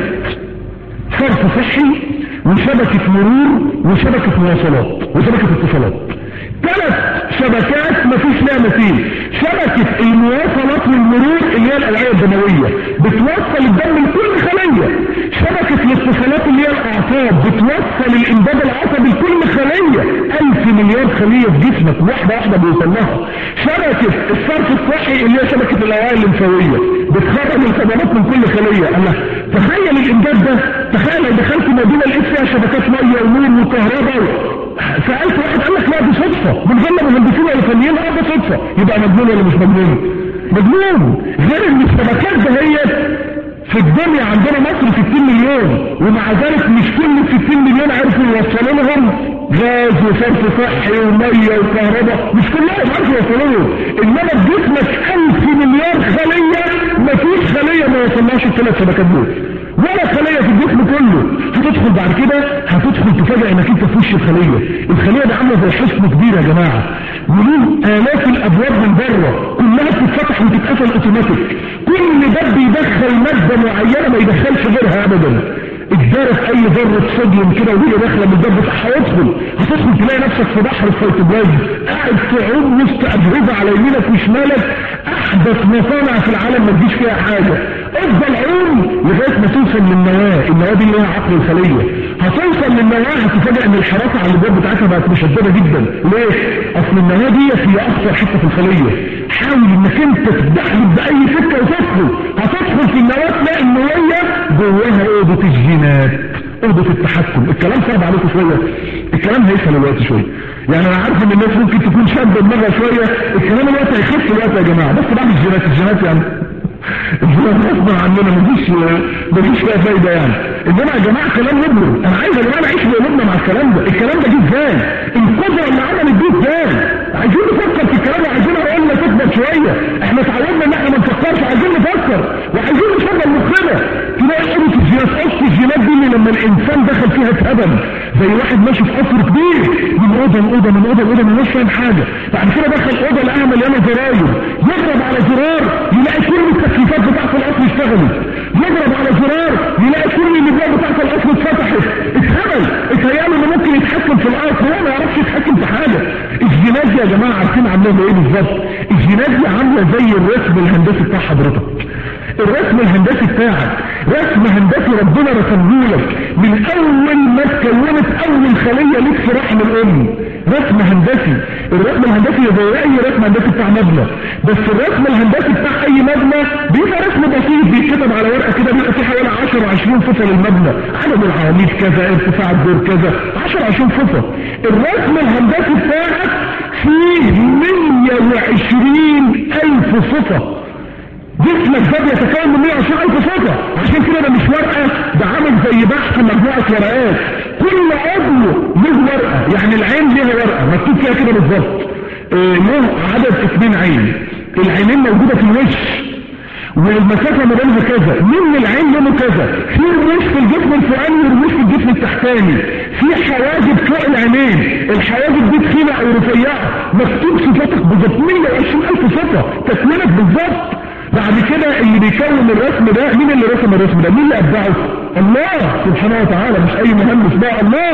صرف صحي وشبكة مرور وشبكة مواصلات وشبكة اتصالات. ثلاث شبكات مفيش لها مثيل. شبكة المواصلات والمرور اللي هي الاوعية الدموية بتوصل الدم لكل خلية، شبكة الاتصالات اللي هي الاعصاب بتوصل الامداد العصبي لكل خلية، الف مليار خلية في جسمك واحدة واحدة بيوصل لها. شبكة الصرف الصحي اللي هي شبكة الاوعية الليمفاوية بتخرج الصدمات من كل خلية. الله، تخيل الامداد ده، تخيل لو دخلت مدينة لقيت فيها شبكات مية ونور وكهرباء. سألت واحد قال لك لا دي صدفة من غير مهندسين ولا فنيين، اه ده صدفة. يبقى مجنون ولا مش مجنون؟ مجنون. غير ان الشبكات دهيت في الدنيا عندنا مصر ستين مليون، ومع ذلك مش كل ستين مليون عرفوا يوصلوا لهم غاز وصرف صحي ومية وكهرباء، مش كلهم عرفوا يوصلوا لهم. انما في جسمك الف مليار خلية مفيش خلية ما يوصلهاش الثلاث شبكات دول، ولا خلية في الجسم كله. هتدخل بعد كده هتدخل تفاجئ انك انت في وش الخلية. الخلية دي عاملة زي حصن كبير يا جماعة، وليه الاف الابواب من بره كلها بتتفتح وتتقفل اوتوماتيك، كل باب بيدخل مادة معينة ما يدخلش غيرها ابدا. اتدارت اي ذرة صوديوم كده وهي داخله من الباب بتاعها هيدخل، هتدخل تلاقي نفسك في بحر الفيتوبلازم قاعد تعوم وسط اجهزة على يمينك وشمالك، احدث مصانع في العالم ما تجيش فيها حاجة. افضل عوم لغاية ما توصل للنواة، النواة دي اللي هي عقل الخلية. هتوصل للنواة هتفاجئ ان الحراسة على الباب بتاعتها بقت مشددة جدا. ليه؟ اصل النواة دي هي اخطر حتة في الخلية. حاول انك انت تدخل باي سكة وتدخل، هتدخل في النواة تلاقي النواة جواها اوضة الجينات، اوضة التحكم. الكلام صعب عليكم شوية، الكلام هيسهل الوقت شوية. يعني انا عارف ان الناس ممكن تكون شابة دماغها شوية، الكلام الوقت هيخف الوقت يا جماعة، بس بعد الجينات الجينات يعني غصب عننا مفيش مفيش فيها فايده يعني. انما يا جماعه كلام نبلغ، انا عايز يا جماعه نعيش بقلوبنا مع الكلام ده. الكلام ده جه ازاي؟ القدره اللي عملت دي ازاي؟ عايزين نفكر في الكلام وعايزين عقولنا تكبر شويه. احنا اتعودنا ان احنا ما نفكرش، عايزين نفكر وعايزين نشغل مخنا. تلاقي قوه الجينات، قصه الجينات دي اللي لما الانسان دخل فيها اتهبل زي واحد ماشي في قصر كبير من اوضه لاوضه من اوضه لاوضه مش فاهم حاجه. بعد كده دخل اوضه لقاها مليانه زراير، يضرب على زرار يلاقي كل التكييفات بتاعت القصر اشتغلت، يضرب على زرار يلاقي كل الابواب بتاعت القصر اتفتحت. اتهبل، اتهيأله انه ممكن يتحكم في القصر، هو ما يعرفش يتحكم في حاجه. الجينات دي يا جماعه عارفين عامله ايه بالظبط؟ الجينات دي عامله زي الرسم الهندسي بتاع حضرتك. الرسم الهندسي بتاعك رسم هندسي ربنا رسمه لك من اول ما اتكونت اول خليه ليك في رحم الام. رسم هندسي، الرسم الهندسي زي اي رسم هندسي بتاع مبنى، بس الرسم الهندسي بتاع اي مبنى بيبقى رسم بسيط بيتكتب على ورقه كده، بيبقى فيه حوالي عشرة عشرين صفه للمبنى، عدد العواميد كذا، ارتفاع الدور كذا، عشرة عشرين صفه. الرسم الهندسي بتاعك فيه مية وعشرين الف صفه. جسمك ده بيتكون من مية وعشرين الف صفه، عشان كده ده مش ورقه، ده عامل زي بحث مجموعه ورقات، كل عضو له ورقه. يعني العين ليها ورقه مكتوب فيها كده بالظبط اه له عدد اثنين عين، العينين موجوده في الوش والمسافه ما بينها كذا، من العين لونه كذا، في رموش في الجسم الفوقاني ورموش في الجسم التحتاني، في حواجب فوق العينين، الحواجب دي تخينه او رفيعه، مكتوب صفاتك بالظبط مية وعشرين الف صفه تكوينك بالظبط. بعد كده اللي بيكون الرسم ده مين اللي رسم الرسم ده؟ مين اللي ابدعه؟ الله سبحانه وتعالى، مش اي مهندس بقى، الله.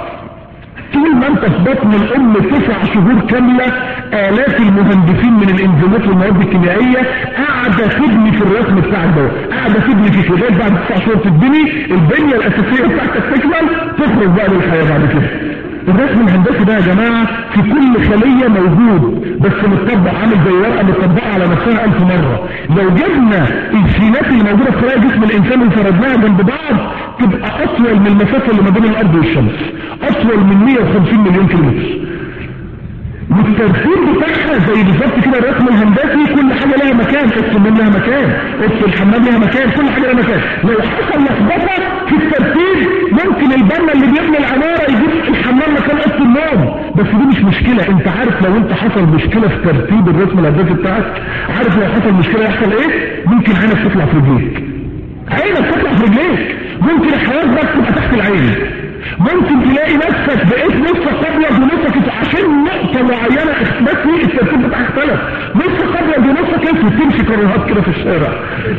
طول ما انت في بطن الام تسع شهور كامله الاف المهندسين من الانزيمات والمواد الكيميائيه قاعده تبني في الرسم بتاعك ده، قاعده تبني في كده. بعد تسع شهور تبني البنيه الاساسيه بتاعتك تكمل، تخرج بقى للحياه بعد كده. الرسم الهندسي ده يا جماعه في كل خليه موجود، بس متطبق عامل زي ورقه متطبقه على نفسها ألف مره. لو جبنا الجينات اللي موجوده في خلايا جسم الانسان وفردناها جنب بعض تبقى اطول من المسافه اللي ما بين الارض والشمس، اطول من مية وخمسين مليون كيلومتر. والترتيب بتاعها زي بالظبط كده الرسم الهندسي، كل حاجه لها مكان، اوضه النوم لها مكان، اوضه الحمام لها مكان، كل حاجه لها مكان. لو حصل لخبطه في الترتيب ممكن البنا اللي بيبني العماره يجيب الحمام مكان اوضه النوم، بس دي مش مشكله. انت عارف لو انت حصل مشكله في ترتيب الرسم الهندسي بتاعك، عارف لو حصل مشكله يحصل ايه؟ ممكن عينك تطلع في رجليك، عينك تطلع في رجليك، ممكن الحياه بس تبقى تحت العين، ممكن تلاقي نفسك بقيت نصك ابيض ونصك عشان نقطه معينه بس الترتيب بتاعك اختلف، نصك ابيض ونصك اسود، تمشي كروهات كده في الشارع.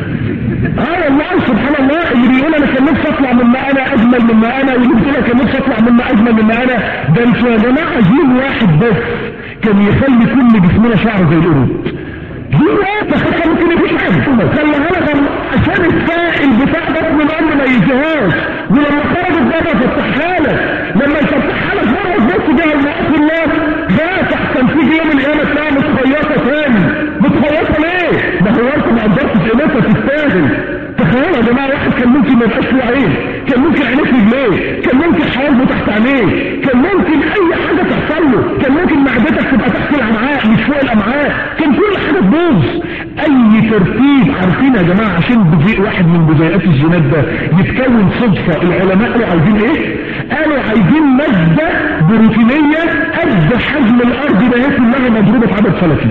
اه والله سبحان الله، اللي بيقول انا كان نفسي اطلع مما انا اجمل مما انا، واللي بيقول كان نفسي اطلع مما اجمل مما انا. ده انتوا يا جماعه جيل واحد بس كان يخلي كل جسمنا شعر زي القرود. دي ايه تخيل ممكن يبقى حاجه خليها لك عشان السائل بتاع بطن الام ما يجيهاش، ولما خرجت بابا فتحها لك، لما يفتحها لك مره تبص بيها المقاس الله ده تحسن فيك يوم القيامه تلاقيها متخيطه تاني. متخيطه ليه؟ ما هو انت ما قدرتش قيمتها تستاهل. تخيلوا يا جماعه واحد كان ممكن ما يبقاش له عين، كان ممكن عينيه في رجليه، كان ممكن حواجبه تحت عينيه، كان ممكن اي حاجه تحصل له، كان ممكن معدتك تبقى تحت الامعاء مش فوق الامعاء، كان كل حاجه تبوظ. اي ترتيب عارفين يا جماعه عشان جزيء واحد من جزيئات الجينات ده يتكون صدفه، العلماء قالوا عايزين ايه؟ قالوا عايزين ماده بروتينيه قد حجم الارض ده كلها مضروبه في عدد فلكي،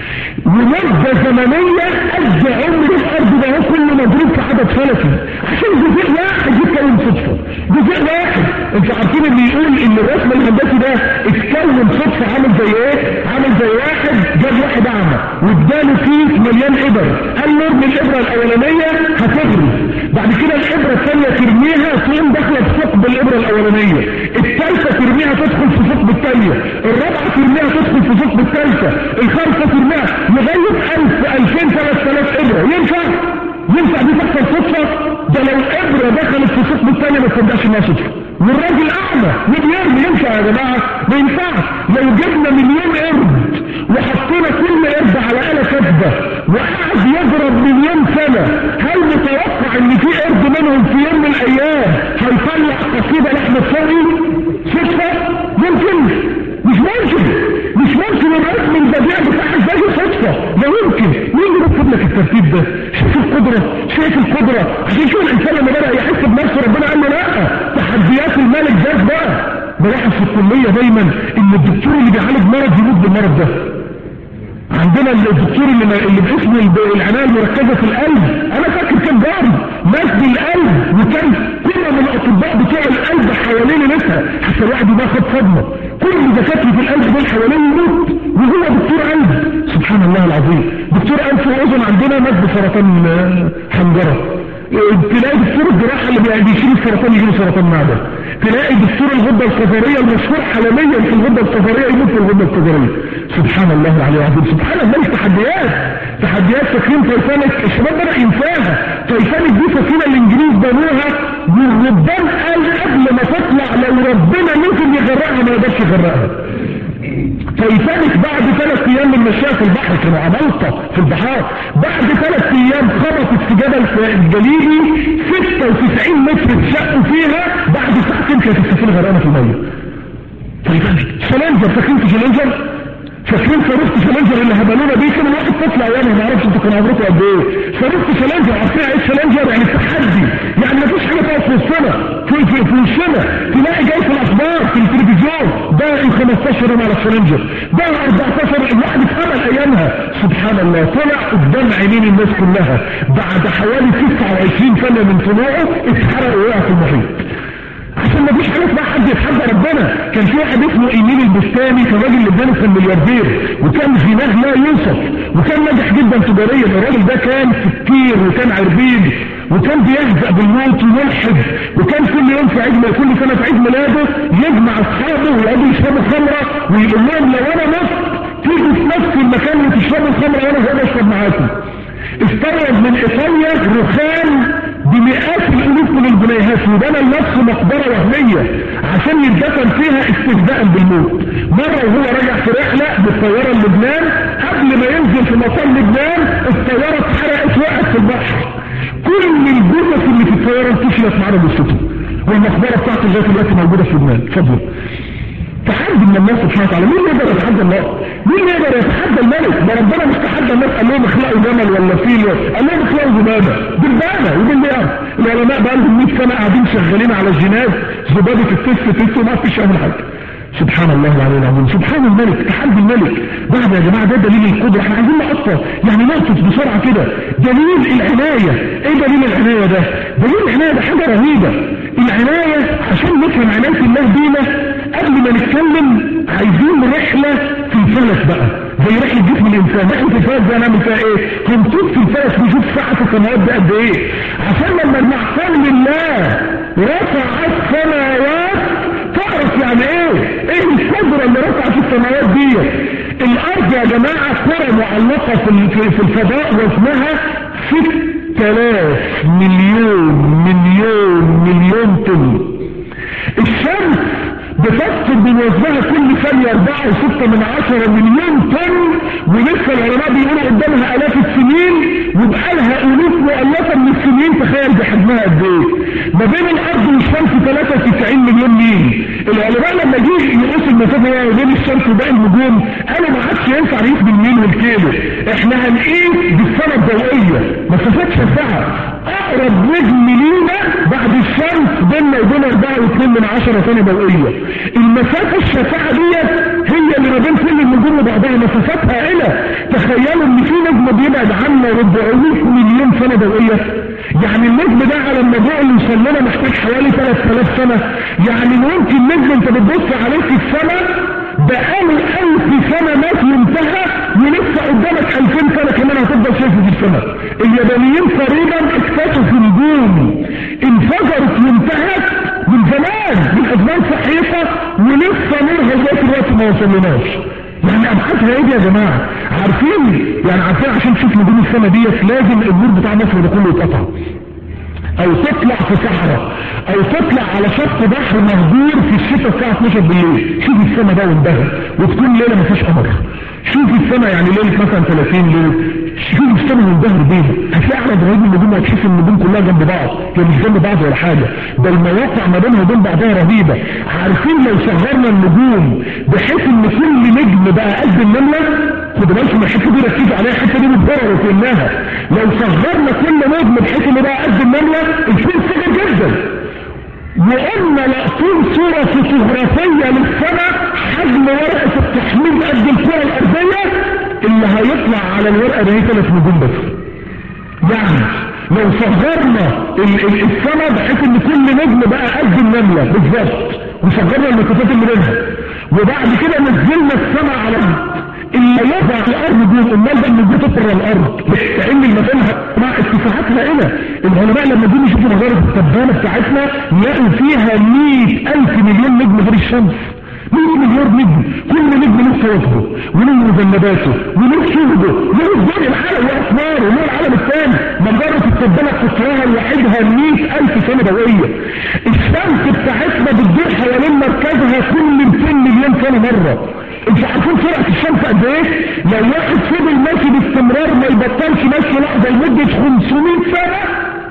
ومدة زمنية قد عمر الارض ده كله مضروب في عدد فلكي، عشان جزء واحد يتكون صدفة. جزء واحد، انتوا عارفين اللي يقول ان الرسم الهندسي ده اتكون صدفة عامل زي ايه؟ عامل زي واحد جاب واحد اعمى واداله كيس مليان ابر، قال له ارمي الابرة الاولانية هتغرز، بعد كده الابرة الثانية ترميها تقوم داخلة في ثقب الابرة الاولانية، الثالثة ترميها تدخل في ثقب الثانية، الرابعة ترميها تدخل في ثقب الثالثة، الخامسة ترميها لغاية ألف ألفين ثلاث آلاف إبرة. ينفع؟ ينفع دي تحصل صدفة؟ ده لو إبرة دخلت في ثقب الثانية ما تصدقش انها صدفة. والراجل أعمى وبيرمي، ينفع يا جماعة؟ ما ينفعش. لو جبنا مليون قرد وحطينا كل قرد على آلة كاتبة وقعد يضرب مليون سنة، هل متوقع ان في قرد منهم في يوم من الأيام هيطلع قصيدة لأحمد شوقي؟ صدفة؟ ممكن؟ مش ممكن. مش ممكن الرسم البديع بتاع ازاي صدفة، لا يمكن. مين اللي بيكتب لك الترتيب ده؟ شوف القدرة شايف القدرة عشان شو الانسان لما بدأ يحس بنفسه ربنا قال له لا، تحديات الملك ذات بقى. بلاحظ في الكلية دايما ان الدكتور اللي بيعالج مرض يموت بالمرض ده. عندنا الدكتور اللي, اللي باسمه العناية المركزة في القلب، انا فاكر كان جاري مات بالقلب، وكان كل من الاطباء بتوع القلب حوالين نفسها حتى الواحد يبقى خد صدمة، كل دكاترة القلب دول حوالين يموت وهو دكتور قلب. سبحان الله العظيم. دكتور انف واذن عندنا مات بسرطان حنجرة، تلاقي دكتور الجراحة اللي بيشيل السرطان يجيله سرطان معدة، تلاقي دكتور الغدة الصفرية المشهور عالميا في الغدة الصفرية يموت في الغدة الصفرية. سبحان الله العلي العظيم. سبحان الله. تحديات تحديات فاكرين تايتانيك؟ الشباب بدأ ينساها. تايتانيك دي سفينة الانجليز بنوها والربان قال قبل ما تطلع لو ربنا ممكن يغرقها ما يقدرش يغرقها. تايتانيك بعد ثلاث ايام من مشاها في البحر، كانوا عمالقة في البحار، بعد ثلاث ايام خبطت في جبل الجليدي ستة وتسعين متر اتشقوا فيها، بعد ساعتين كانت السفينة غرقانة في المية. تايتانيك. شالنجر، فاكرين في شالنجر؟ فاكرين صاروخ شالنجر اللي هبلونا بيه؟ كان الواحد طفل ايامها ما اعرفش انتوا كانوا عمركم قد ايه. صاروخ شالنجر، عارفين ايه شالنجر؟ يعني التحدي، يعني ما فيش حاجه تقف في وسطنا في في في وشنا. تلاقي جاي في الاخبار في التلفزيون ده ال خمستاشر يوم على الشالنجر، ده اربعتاشر، الواحد اتقبل ايامها. سبحان الله. طلع قدام عينين الناس كلها بعد حوالي تسعة وعشرين سنه من طلوعه، اتحرق ووقع في المحيط. عشان ما فيش حاجه اسمها حد يتحدى ربنا. كان في واحد اسمه ايميل البستاني، كان راجل لبناني، كان ملياردير وكان غناه لا يوصف وكان ناجح جدا تجاريا. الراجل ده كان سكير وكان عربيد وكان بيهزأ بالموت ويلحد، وكان كل يوم في عيد كل سنه في عيد ميلاده يجمع اصحابه ويقعدوا يشربوا خمره ويقول لهم لو انا مت تيجوا في نفس المكان اللي تشربوا الخمره وانا هقعد اشرب معاكم. استورد من ايطاليا رخام بمئات الالوف من الجنيهات وبنى لنفسه مقبره وهميه عشان يدفن فيها استهزاء بالموت. مره وهو راجع في رحله بالطياره للبنان، قبل ما ينزل في مطار لبنان الطياره اتحرقت وقعت في البحر. كل الجثث اللي في الطياره انتشرت معانا بالصدفه، والمقبره بتاعته لغايه دلوقتي موجوده في لبنان. فضل تحدي من الله سبحانه وتعالى. مين يقدر يتحدى الله؟ مين يقدر يتحدى الملك؟ ده ربنا مش تحدى الناس قال لهم اخلقوا جمل ولا فيل، قال لهم اخلقوا زباده بالبانه وبالنار. العلماء بقى لهم مية سنه قاعدين شغالين على الجناز زباده التست تست وما فيش اي حاجه. سبحان الله العلي العظيم. سبحان الملك. تحدي الملك. بعد يا جماعه ده دليل القدره. احنا عايزين نقطع يعني نقطه بسرعه كده. دليل العنايه. ايه دليل العنايه ده؟ دليل العنايه ده حاجه رهيبه. العنايه عشان نفهم عنايه الله بينا قبل ما نتكلم عايزين رحله في الفلك بقى، زي رحله جسم الانسان. رحله الفلك ده هنعمل فيها ايه؟ هنطوف في الفلك نشوف ساعه السماوات ده قد ايه، عشان لما المعصوم لله رفع السماوات تعرف يعني ايه ايه القدره اللي رفعت السماوات دي. الارض يا جماعه كره معلقه في في الفضاء وزنها ستة آلاف مليون مليون مليون طن. الشمس بتفقد من وزنها كل ثانية أربعة وستة من عشرة مليون طن، ولسه العلماء بيقولوا قدامها آلاف السنين وبقالها ألوف مؤلفة من السنين. تخيل بحجمها قد إيه. ما بين الأرض والشمس ثلاثة وتسعين مليون ميل. العلماء لما جه يقيس المسافة ما بين الشمس وباقي النجوم قالوا ما عادش ينفع نقيس بالميل والكيلو، احنا هنقيس بالسنة الضوئية مسافات شاسعة. أقرب نجم لينا بعد الشمس بيننا وبين أربعة واتنين من عشرة سنة ضوئية. المسافة الشاسعة ديت هي اللي ما بين كل النجوم وبعضها مسافات هائلة. تخيلوا ان في نجم بيبعد عنا أربعمية مليون سنة ضوئية. يعني النجم ده على النبوء اللي يوصل لنا محتاج حوالي ثلاثة آلاف سنة. يعني ممكن نجم انت بتبص عليه في السماء بقاله ألف سنة مات وانتهى ولسه قدامك ألفين سنة كمان هتفضل شايفه في السماء. اليابانيين تقريبا اكتشفوا نجوم انفجرت وانتهت من زمان من أزمان صحيحة ولسه نورها لغاية دلوقتي ما وصلناش. يعني ابحاثها ايه دي يا جماعه؟ عارفين يعني عارفين عشان تشوف نجوم السماء ديت لازم النور بتاع مصر ده كله يتقطع، او تطلع في صحراء، او تطلع على شط بحر مهجور في الشتاء الساعه اتناشر بالليل. شوف السماء ده وانبهر، وتكون ليله ما فيش قمر. شوف السماء يعني ليله مثلا ثلاثين ليله، شوف السماء وانبهر بيها. هتلاقي على ابراهيم النجوم وتحس ان النجوم كلها جنب بعض، هي مش جنب بعض ولا حاجه، ده المواقع ما بينها وبين بعضها رهيبه. عارفين لو صغرنا النجوم بحيث ان كل نجم بقى قد النمله خدوا بالكم من الحته دي، ركزوا عليها، الحته دي متضرره وكانها لو صغرنا كل نجم بحيث ان بقى قد النمله الكون صغير جدا، وقلنا لاقطين صوره فوتوغرافيه للسماء حجم ورقه التحميل قد الكره الارضيه، اللي هيطلع على الورقه دي ثلاث نجوم بس. يعني لو صغرنا السماء بحيث ان كل نجم بقى قد النمله بالظبط، وصغرنا المسافات اللي بينها، وبعد كده نزلنا السماء على الارض، اللي يضع الارض دي امال ده اللي بتطر الارض، كأن المكان مع اتساعات هائله. العلماء لما جم يشوفوا مجره التبانه بتاعتنا لقوا فيها مئة ألف مليون نجم غير الشمس، مئة مليار نجم، كل نجم له كواكبه وله مذنباته وله شهده وله الدنيا العالم واقماره وله العالم الثاني. مجره التبانه قطرها لوحدها مئة ألف سنه ضوئيه. الشمس بتاعتنا بتدور حوالين مركزها كل مئتين مليون سنه مره. انتوا عارفين سرعه الشمس قد ايه؟ لو واحد فضل ماشي باستمرار ما يبطلش ماشي لحظه لمده خمسمئة سنه،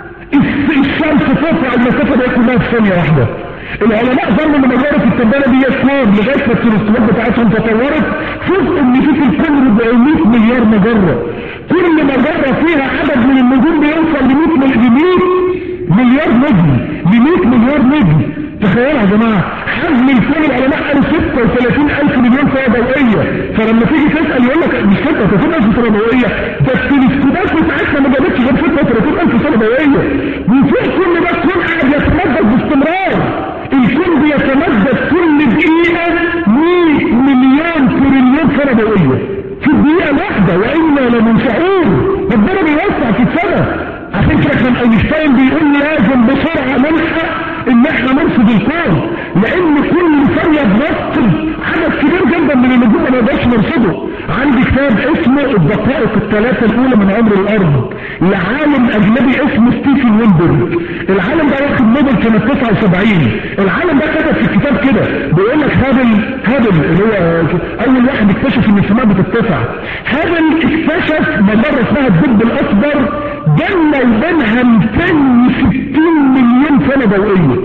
الشمس تقطع المسافه دي كلها في ثانيه واحده. العلماء ظنوا ان مجره التبانه دي كون لغايه ما التلسكوبات بتاعتهم تطورت، شوفوا ان في في الكون أربعمئة مليار مجره، كل مجره فيها عدد من النجوم بيوصل ل مئة مليار نجم، ل مئة مليار نجم. تخيلوا يا جماعه حجم الكون، العلماء قالوا ستة وثلاثين ألف مليون سنه ضوئيه. فلما تيجي تسال يقول لك مش ستة وثلاثين ألف سنه ضوئيه، ده التلسكوبات بتاعتنا ما جابتش غير ستة وثلاثين ألف سنه ضوئيه. وفوق كل ده الكون قاعد يتمدد باستمرار، الكون بيتمدد كل دقيقه مئة مليون تريليون سنه ضوئيه في الدقيقه الواحده، وانا لمنشعور ربنا بيوسع في السماء. عشان كده كان اينشتاين بيقول لازم بسرعه نلحق ان احنا نرصد الكون، لان كل ثانيه بنفقد عدد كبير جدا من النجوم ما نقدرش نرصده. عندي كتاب اسمه الدقائق الثلاثه الاولى من عمر الارض لعالم اجنبي اسمه ستيفن وينبرج. العالم ده واخد نوبل سنه تسعة وسبعين. العالم ده كتب في الكتاب كده بيقول لك هابل هابل اللي هو اول واحد اكتشف ان السماء بتتسع. هابل اكتشف مجره اسمها الدب الاصفر جنة وبينها مئتين وستين مليون سنة ضوئية،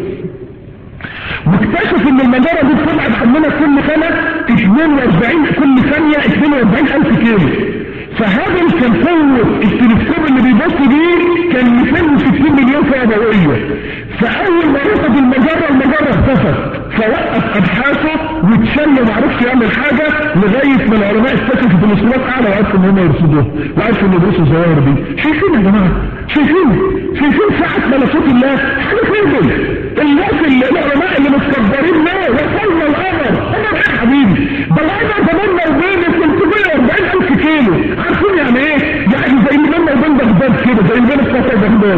واكتشف ان المجرة دي بتبعد عننا كل سنة اثنين وأربعين كل ثانية اثنين وأربعين ألف كيلو. فهذا كان قوة التلسكوب اللي بيبص بيه كان مئتين وستين مليون سنة ضوئية. فأول ما رصد المجرة المجرة اختفت، فوقف أبحاثه واتشل ومعرفش يعمل حاجة لغاية ما العلماء استكشفوا تلسكوبات أعلى وعرفوا إن هم يرصدوها وعرفوا إن يدرسوا الظواهر دي. شايفين يا جماعة؟ شايفين؟ شايفين ساعة ملكوت الله؟ حاجة فين دول؟ الناس اللي العلماء اللي متكبرين ليه؟ وصلنا القمر، قمر إيه يا حبيبي؟ ده القمر ده بيننا وبين ثلاثمئة وأربعين ألف كيلو، عارفين يعني إيه؟ يعني زي اللي بيننا وبين بغداد كده، زي اللي بين القطر وبغداد.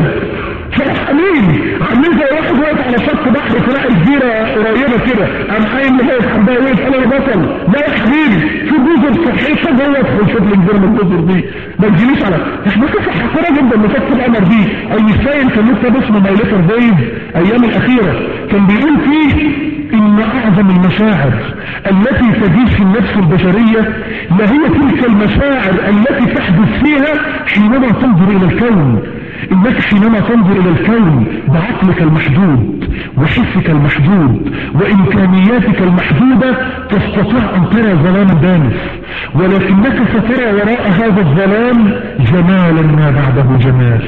فرحانين عاملين زي واحد واقف على شط بحر تلاقي جزيره قريبه كده، قام قايم لغايه حبايه وقف قال انا بطل. لا يا حبيبي في جزر صحيحه جوه ادخل شوف لي جزيره من الجزر دي، ما تجيليش على احنا قصه حقيره جدا نفس القمر دي. اينشتاين كان له كتاب اسمه ماي ليتر دايز ايام الاخيره كان بيقول فيه ان اعظم المشاعر التي تجيش في النفس البشريه لا هي تلك المشاعر التي تحدث فيها حينما تنظر الى الكون. انك حينما تنظر الى الكون بعقلك المحدود وحسك المحدود وامكانياتك المحدودة تستطيع ان ترى ظلاما دامس، ولكنك سترى وراء هذا الظلام جمالا ما بعده جمال،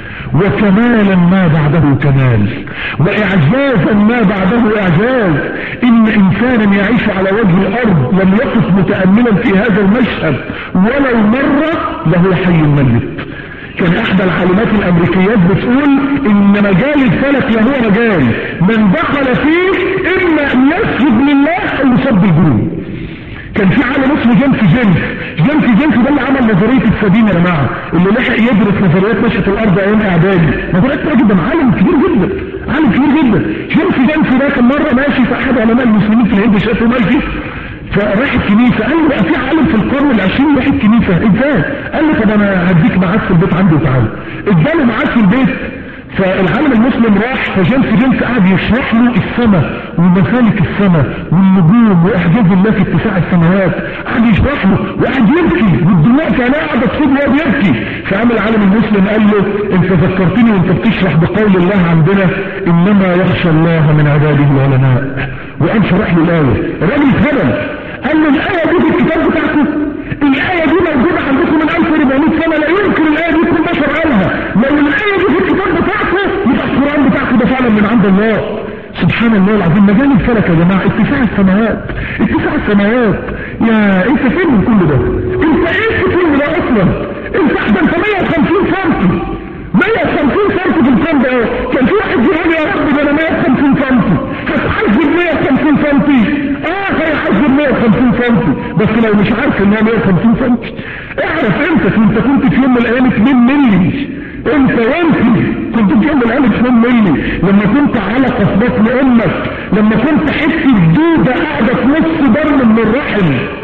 وكمالا ما بعده كمال، واعجازا ما بعده اعجاز. ان انسانا يعيش على وجه الارض لم يقف متأملا في هذا المشهد ولو مرة له حي ميت. كان احدى العالمات الامريكيات بتقول ان مجال الفلك له هو مجال من دخل فيه اما ان يسجد لله او يصب الجنون. كان في عالم اسمه جيمس جيمس جيمس جيمس ده اللي عمل نظريه السدين يا جماعه، اللي لحق يدرس نظريات مشية الارض ايام اعدادي، نظريات كبيره جدا، عالم كبير جدا عالم كبير جدا. جيمس جيمس ده كان مره ماشي في احد علماء المسلمين في الهند شافه ماشي فراح الكنيسة، قال له بقى في عالم في القرن العشرين راح الكنيسة ازاي؟ قال له طب انا هديك معاك في البيت عندي وتعالى. اداله معاك في البيت. فالعالم المسلم راح، فجيمس جيمس قاعد يشرح له السماء ومسالك السماء والنجوم واحجاز الله في اتساع السماوات، قاعد يشرح له وقاعد يبكي والدموع كان قاعده تصيب وهو بيبكي. فقام العالم المسلم قال له انت ذكرتني وانت بتشرح بقول الله عندنا انما يخشى الله من عباده العلماء، وقام شرح له الايه. الراجل اتهبل قال له الايه دي في الكتاب بتاعته؟ الآية دي موجودة عندكم من ألف وأربعمائة سنة، لا يمكن الآية دي يكون بشر قالها. لو الآية دي في الكتاب بتاعته يبقى القرآن بتاعته ده فعلا من عند الله. سبحان الله العظيم. مجال الفلك يا جماعة اتساع السماوات، اتساع السماوات. يا انت فين من كل ده؟ انت ايه في كل ده اصلا؟ انت ده انت مية وخمسين سنتي، مية وخمسين سنتي في الكون ده. كان في واحد يقول يا رب ده انا مية وخمسين سنتي، هتحاسب مية وخمسين سنتي. اه هيحاسب مية وخمسين سنتي، بس لو مش عارف ان هي مية وخمسين سنتي اعرف انت انت كنت في يوم من الايام اتنين ملي. انت وانت كنت في يوم من الايام اتنين ملي لما كنت علقة في بطن امك، لما كنت حته دودة قاعدة في نص دم من الرحم.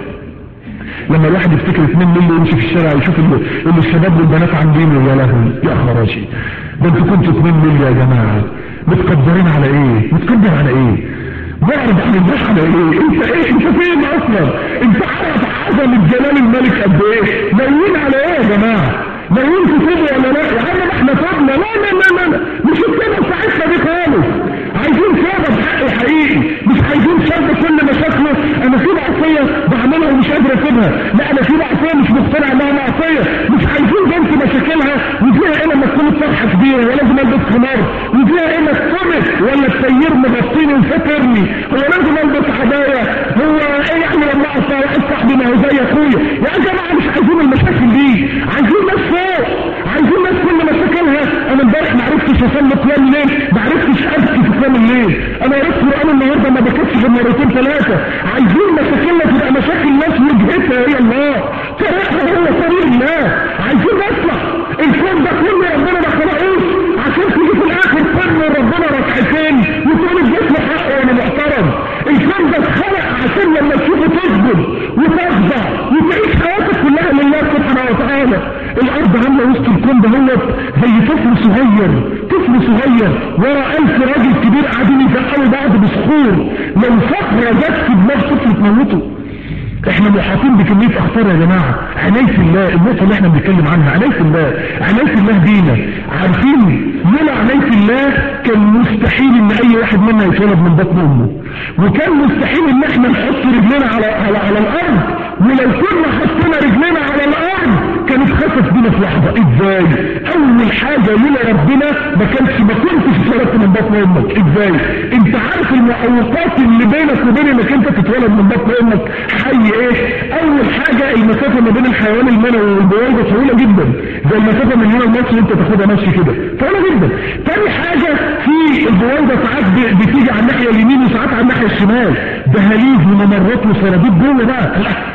لما الواحد يفتكر اتنين ملي ويمشي في الشارع يشوف اللي, اللي الشباب والبنات عاملين يا لهوي يا خراشي، ده انتوا كنتوا اتنين ملي يا جماعة. متقدرين على ايه؟ متقدر على ايه؟ بعرض عن الناس على ايه؟ انت ايه؟ انت فين اصلا؟ انت عارف عظمة جلال الملك قد ايه؟ ناويين على ايه يا جماعة؟ ناويين تسيبوا ولا لا؟ يا عم احنا صابنا. لا لا لا لا لا مش السبب بتاعتنا دي خالص. عايزين سبب حقي حقيقي، مش عايزين سبب كل مشاكله. انا في معصيه بعملها ومش قادر اسيبها، لا انا في معصيه مش مقتنع انها معصيه. مش عايزين بنت مشاكلها وفيها ايه لما تكون الصفحه كبيره ولازم البس خمار، وفيها ايه مكتمت ولا التيير مغطيني وسترني، هو لازم البس عبايه، هو ايه يعني لما اقطع واحد صاحبي ما هو زي اخويا. يا جماعه مش عايزين المشاكل دي، عايزين ناس فوق، عايزين ناس كل مشاكلها. انا امبارح ما عرفتش اصلي قيام الليل، ما عرفتش ابكي في قيام الليل، انا قريت قران النهارده ما بكتش غير مرتين ثلاثه. عايزين مشاكلنا تبقى مشاكل ناس وجهتها هي الله، طريقها هو طريق الله. عايزين نطلع الكون ده كله ربنا ما خلقوش عشان تيجي في الاخر تبني ربنا ركعتين وتقول الجسم حقه وانا محترم. الكون ده اتخلق عشان لما تشوفه تسجد وتخضع وتعيش حياتك كلها لله سبحانه وتعالى. الارض عامله وسط الكون ده هو زي طفل صغير، طفل صغير ورا الف راجل كبير قاعدين يزقوا بعض بصخور. لو صخره جت في دماغ طفل تموته. احنا محاطين بكميه اخطار يا جماعه. عنايه الله النقطه اللي احنا بنتكلم عنها، عنايه الله، عنايه الله بينا. عارفين لولا عنايه الله كان مستحيل ان اي واحد منا يتولد من بطن امه، وكان مستحيل ان احنا نحط رجلنا على على على الارض، ولو كنا حطينا رجلنا على الارض كانت خسف بينا في لحظه. ازاي؟ اول حاجه لولا ربنا ما كانش ما كنتش اتولدت من بطن امك. ازاي؟ انت عارف المعوقات اللي بينك وبين انك انت تتولد من بطن امك حي ايه؟ اول حاجه المسافه ما بين الحيوان المنوي والبويضه طويله جدا، زي المسافه من هنا لمصر انت تاخدها ماشي كده، طويله جدا. تاني حاجه في البويضه ساعات بتيجي على الناحيه اليمين وساعات على الناحيه الشمال، دهاليز وممرات وسراديب جوه بقى.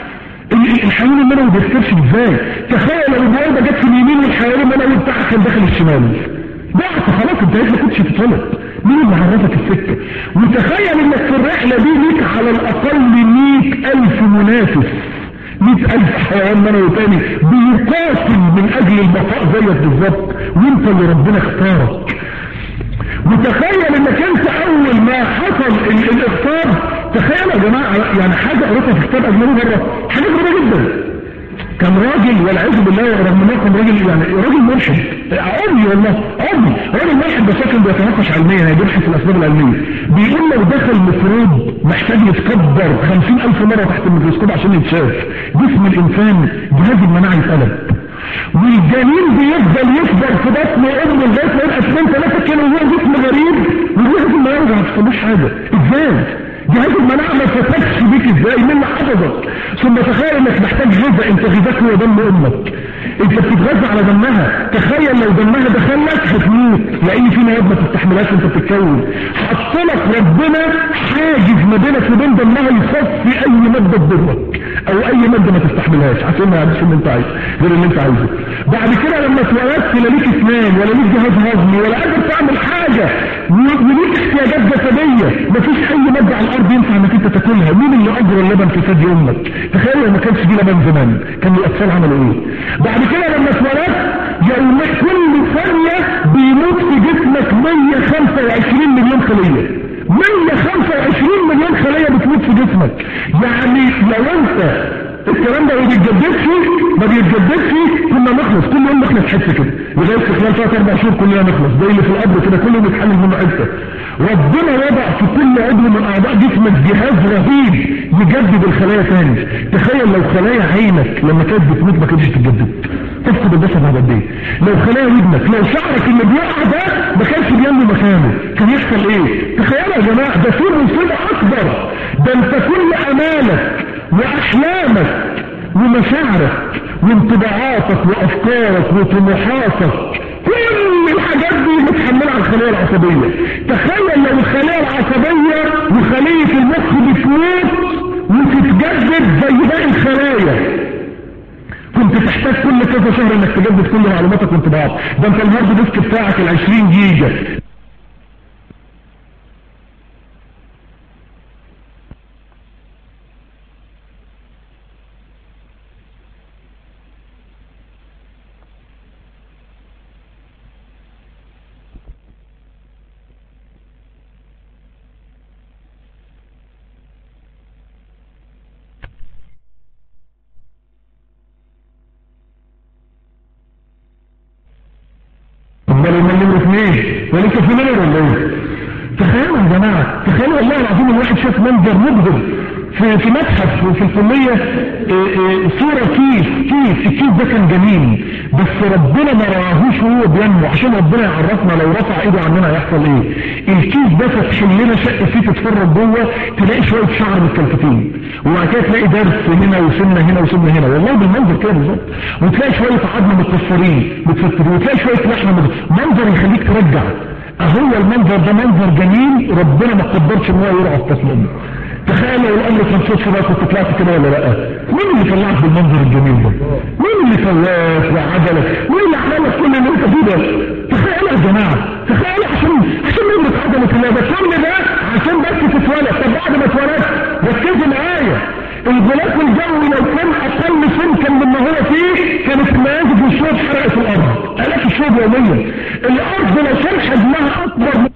الحيوان المنوي ما بيفكرش ازاي. تخيل لو البويضه جت في اليمين والحيوان المنوي بتاعك كان داخل الشمال، ضعت خلاص انت ما كنتش تتولد. مين اللي عرفك السكه؟ وتخيل انك في الرحله دي ليك على الاقل مئة الف منافس، مئة الف حيوان منوي تاني بيقاتل من اجل البقاء زيك بالظبط، وانت اللي ربنا اختارك. وتخيل انك انت اول ما حصل الاختار، تخيل يا جماعه يعني حاجه قريتها في كتاب اجنبي مره، حاجه غريبه جدا. كان راجل والعياذ بالله رغم انه كان راجل يعني راجل ملحد عمي والله عمي راجل ملحد بس كان بيتناقش علميا، بيبحث في الاسباب العلميه. بيقول لو دخل مفروض محتاج يتكبر خمسين الف مره تحت الميكروسكوب عشان يتشاف. جسم الانسان جهاز المناعه يتقلب، والجنين بيفضل يكبر في بطن امه لغايه ما يبقى اتنين تلاته كيلو وهو جسم غريب، وجهاز المناعه ما بيحصلوش حاجه. ازاي؟ جهاز المناعه ما فتكش بيك ازاي؟ مين اللي حفظك؟ ثم تخيل انك محتاج غذاء، انت غذاك هو دم امك، انت بتتغذى على دمها. تخيل لو دمها دخلك هتموت لان في مواد ما تستحملهاش انت بتتكون. حط لك ربنا حاجز ما بينك وبين دمها يصفي اي ماده تضرك او اي ماده ما تستحملهاش عشان ما يعملش اللي انت عايزه غير اللي انت عايزه. بعد كده لما اتولدت لا ليك اسنان ولا ليك جهاز هضمي ولا قادر تعمل حاجه وليك احتياجات جسديه، مفيش اي ماده على الارض ينفع انك انت تاكلها. مين اللي اجرى اللبن في ثدي امك؟ تخيل لو ما كانش فيه لبن زمان كان الاطفال عملوا ايه؟ بعد كده لما اتولدت يوم كل ثانيه بيموت في جسمك مية وخمسة وعشرين مليون خليه، مية وخمسة وعشرين مليون خليه بتموت في جسمك. يعني لو انت الكلام ده ما بيتجددش ما بيتجددش كنا نخلص كل يوم نخلص حته كده لغايه خلال ثلاث اربع شهور كلنا نخلص، زي اللي في القبر كده كله بيتحلل منه حته. ربنا وضع في كل عضو من اعضاء جسمك جهاز رهيب يجدد الخلايا تاني. تخيل لو خلايا عينك لما كانت بتموت ما كانتش تتجدد، تفقد البصر بعد قد ايه؟ لو خلايا ودنك، لو شعرك اللي بيقع ده ما كانش بينمو مكانه، كان يحصل ايه؟ تخيلوا يا جماعه، ده في مصيبه اكبر. ده انت كل امالك واحلامك ومشاعرك وانطباعاتك وافكارك وطموحاتك كل الحاجات دي متحمله على الخلايا العصبيه. تخيل لو الخلايا العصبيه وخليه المخ بتموت وتتجدد زي باقي الخلايا، كنت تحتاج كل كذا شهر انك تجدد كل معلوماتك وانطباعاتك. ده انت الهارد ديسك بتاعك ال عشرين جيجا امال المليون اثنين ولسه في مليون ولا ايه؟ تخيلوا يا جماعه، تخيلوا والله العظيم الواحد شاف منظر مبهر في في متحف في الكليه، صوره كيس كيس الكيس ده كان جميل، بس ربنا ما رآهوش وهو بينمو عشان ربنا يعرفنا لو رفع ايده عننا هيحصل ايه. الكيس ده فتح لنا شق فيه تتفرج جوه تلاقي شويه شعر متكلفتين، وبعد كده تلاقي درس هنا وسنه هنا وسنه هنا، والله بالمنظر كده بالظبط، وتلاقي شويه عظم متكسرين متفترين، وتلاقي شويه لحمه، منظر يخليك ترجع. اهو المنظر ده منظر جميل ربنا ما قدرش ان هو يرعى في تصميمه. تخيل لو الامر كان صدفه بقى كنت طلعت كده ولا لا؟ مين اللي طلعك بالمنظر الجميل ده؟ مين اللي سواك وعدلك؟ مين اللي عمل لك كل اللي انت فيه ده؟ تخيلوا يا جماعه، تخيلوا عشان عشان نملك عضله الله ده كل ده عشان بس تتولد. طب بعد ما اتولدت ركزوا معايا، الغلاف الجوي لو كان اقل سمكا مما هو فيه كانت المنازل والشوب حرقت الارض، الاف الشوب يوميا. الارض لو كان حجمها اكبر من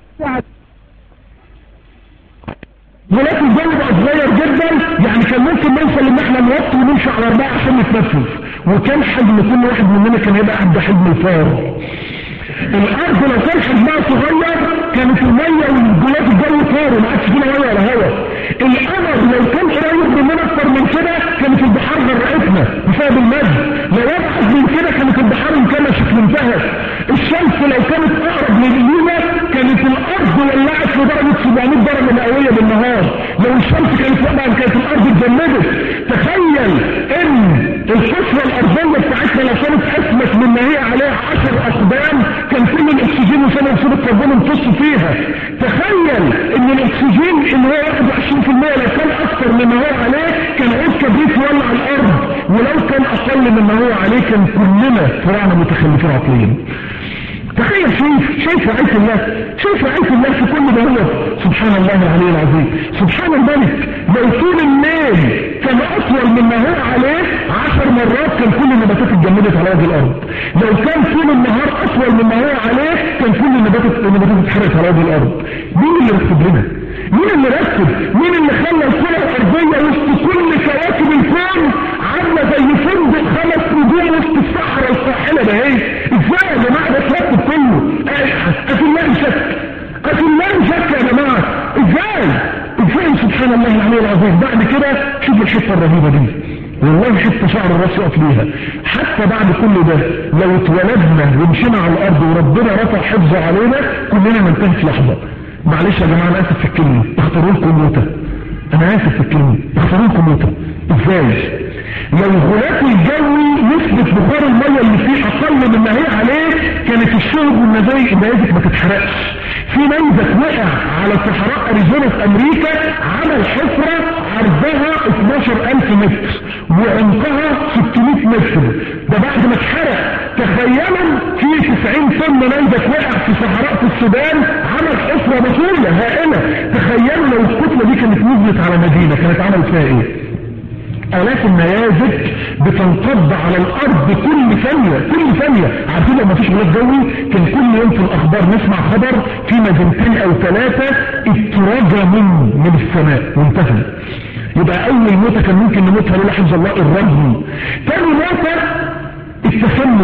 غلاف الجوي بقى صغير جدا، يعني كان ممكن نوصل ان احنا نوطي ونمشي على اربعه عشان نتنفس، وكان حجم كل واحد مننا كان هيبقى قد حجم الفار. الارض لو كان حجمها صغير كانت الميه والغلاف الجوي طاروا ما عادش فينا ميه ولا هواء. القمر لو كان قريب مننا اكتر من كده كانت البحار غرقتنا بسبب المد، لو ابعد من كده كانت البحار انكمشت وانتهت. الشمس لو كانت اقرب للينا كانت الارض ولعت لدرجه سبعمائة درجه مئويه بالنهار. لو الشمس كانت وقعت كانت الارض اتجمدت. تخيل ان القشره الارضيه بتاعتنا لو كانت اسمك مما هي عليها عشر اقدام كان كل الاكسجين وثاني اكسيد الكربون امتص فيها. تخيل ان الاكسجين اللي هو واحد وعشرين بالمئة لو كان اكثر مما هو عليه كان عود كبريت يولع الارض، ولو كان اقل مما هو عليه كان كلنا طلعنا متخلفين عقليا. تخيل شايف شايف رعاية الله، شايف رعاية الله في كل ده. هو سبحان الله العلي العظيم، سبحان الملك. لو طول الليل كان اطول مما هو عليه عشر مرات كان كل النباتات اتجمدت على وجه الارض. لو كان طول النهار اطول مما هو عليه كان كل النباتات النباتات اتحرقت على وجه الارض. مين اللي رتب لنا؟ مين اللي رتب؟ مين اللي خلى الكرة الارضية وسط كل كواكب الكون عاملة زي فندق خمس نجوم وسط الصحراء الساحلة ده؟ ايه ازاي يا جماعة ده ترتب كله؟ افي الله شك، افي الله شك يا جماعة. ازاي ازاي سبحان الله العلي العظيم. بعد كده شوف الحتة الرهيبة دي، والله حتة شعر الراس يقف ليها. حتى بعد كل ده لو اتولدنا ومشينا على الارض وربنا رفع حفظه علينا كلنا ننتهي في لحظة. معلش يا جماعة انا اسف في الكلمة، اختاروا لكم موتة، انا اسف في الكلمة اختاروا لكم موتة. ازاي؟ لو الغلاف الجوي نسبة بخار المية اللي فيه اقل مما هي عليه كانت الشهب والنماذج ما تتحرقش. في نيزك وقع على صحراء اريزونا في امريكا عمل حفرة عرضها اثناشر الف متر وعمقها ستمائة متر، ده بعد ما اتحرق. تخيلوا في تسعين طن نيزك وقع في صحراء في السودان عمل حفرة بطولة هائلة. تخيلوا لو الكتلة دي كانت نزلت على مدينة كانت عملت فيها ايه؟ آلاف النيازك بتنقض على الارض كل ثانية كل ثانية. عارفين لو مفيش غلاف جوي كان كل يوم في الاخبار نسمع خبر في مدينتين او ثلاثة اترجموا من السماء وانتهى. يبقى اول موتة كان ممكن نموتها لولا حفظ الله الرجم. تاني موتة التسمم.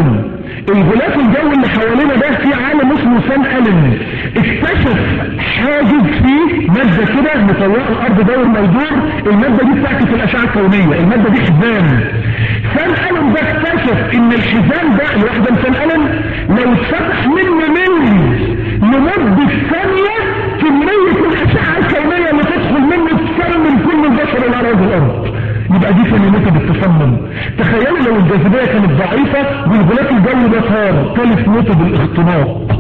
الغلاف الجوي اللي حوالينا ده في عالم اسمه سان ألين اكتشف حاجز فيه مادة كده مطوعة الارض دور ما يدور، المادة دي بتعكس الاشعة الكونية، المادة دي حزام. سان ألين ده اكتشف ان الحزام ده الواحدة سان ألين لو اتفتح منه ملي لمدة ثانية كمية الاشعة الكونية اللي تدخل منه تسمم كل البشر اللي على وجه الارض. يبقى دي كلمته بالتصمم. تخيلوا لو الجاذبية كانت ضعيفة والغلاف الجوي ده صار ثالث موته بالاختناق.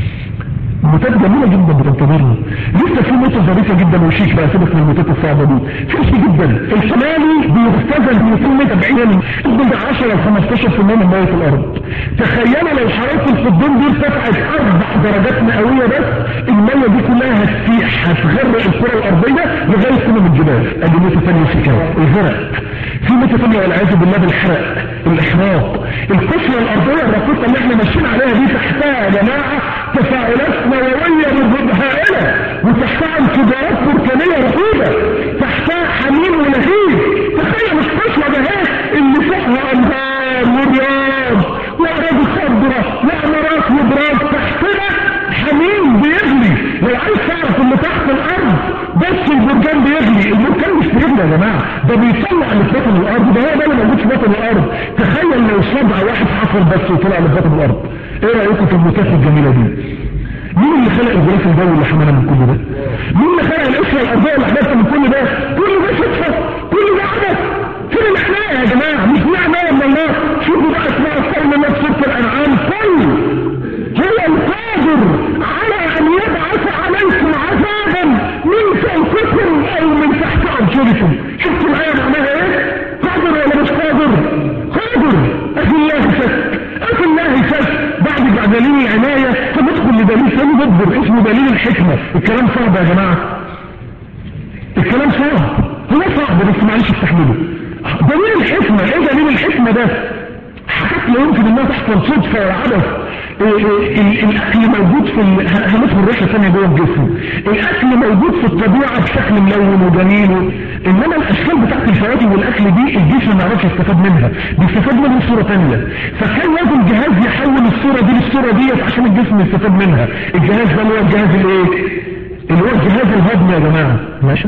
موتات جميلة جدا بتنتظرنا، لسه في موتة ظريفة جدا وشيك بقى، سيبك من الموتات الصعبة دي، شيك جدا. الحمالي بيختزل مئتين بعيدا تقدر عشرة خمستاشر في المية من مية الارض. تخيلوا لو حرارة القطبين دي ارتفعت اربع درجات مئوية بس، المية دي كلها هتسيح هتغرق الكرة الارضية لغاية سنة الجبال. ادي موتة ثانية شكاوى الغرق. في موتة ثانية والعياذ بالله بالحرق، الاحراق. القشرة الارضية الرقيقة اللي احنا ماشيين عليها دي تحتها يا جماعة تفاعلات نووية هائلة، وتحتها انفجارات بركانية رهيبة، تحتها حميم ولهيب. تخيل القشرة ده اللي فوقها انهار ورياض واراضي خضراء وعمارات وبراج، تحتنا حميم بيغلي. لو عايز تعرف اللي تحت الارض بس البركان بيغلي، البركان مش بيغلي يا جماعه، ده بيطلع اللي في بطن الارض، ده هو ده اللي موجود في بطن الارض. تخيل لو صدع واحد حفر بس وطلع اللي في بطن الارض. ايه رايكم في الموتات الجميله دي؟ مين اللي خلق الغلاف الجوي اللي حمانا من كل ده؟ مين اللي خلق القشره الارضيه اللي حمانا من كل ده؟ كل ده صدفه، كل ده عبث. فين الاحياء يا جماعه؟ مش نعمه من الله. شوفوا بقى اسماء القول الله في سوره الانعام، كل هو القادر على ان يبعث عليكم عذابا من فوقكم او من تحت ارجلكم. شفتوا الايه معناها ايه؟ قادر ولا مش قادر؟ قادر. افي الله شك، افي الله شك. بعد بعد دليل العنايه فندخل لدليل ثاني مدبر اسمه دليل الحكمه. الكلام صعب يا جماعه، الكلام صعب، هو صعب بس معلش استحمله. دليل الحكمه، ايه دليل الحكمه ده؟ حاجات لا يمكن انها تحصل صدفه ولا عبث. الاكل موجود في ال... هندخل رحله ثانيه جوه الجسم. الاكل موجود في الطبيعه بشكل ملون وجميل، انما الاشكال بتاعت الفواكه والاكل دي الجسم ما يعرفش يستفاد منها، بيستفاد منها صوره ثانيه. فكان لازم جهاز يحول الصوره دي للصوره ديت عشان الجسم يستفاد منها. الجهاز ده اللي هو الجهاز الايه؟ اللي هو الجهاز الهضمي يا جماعه. ماشي؟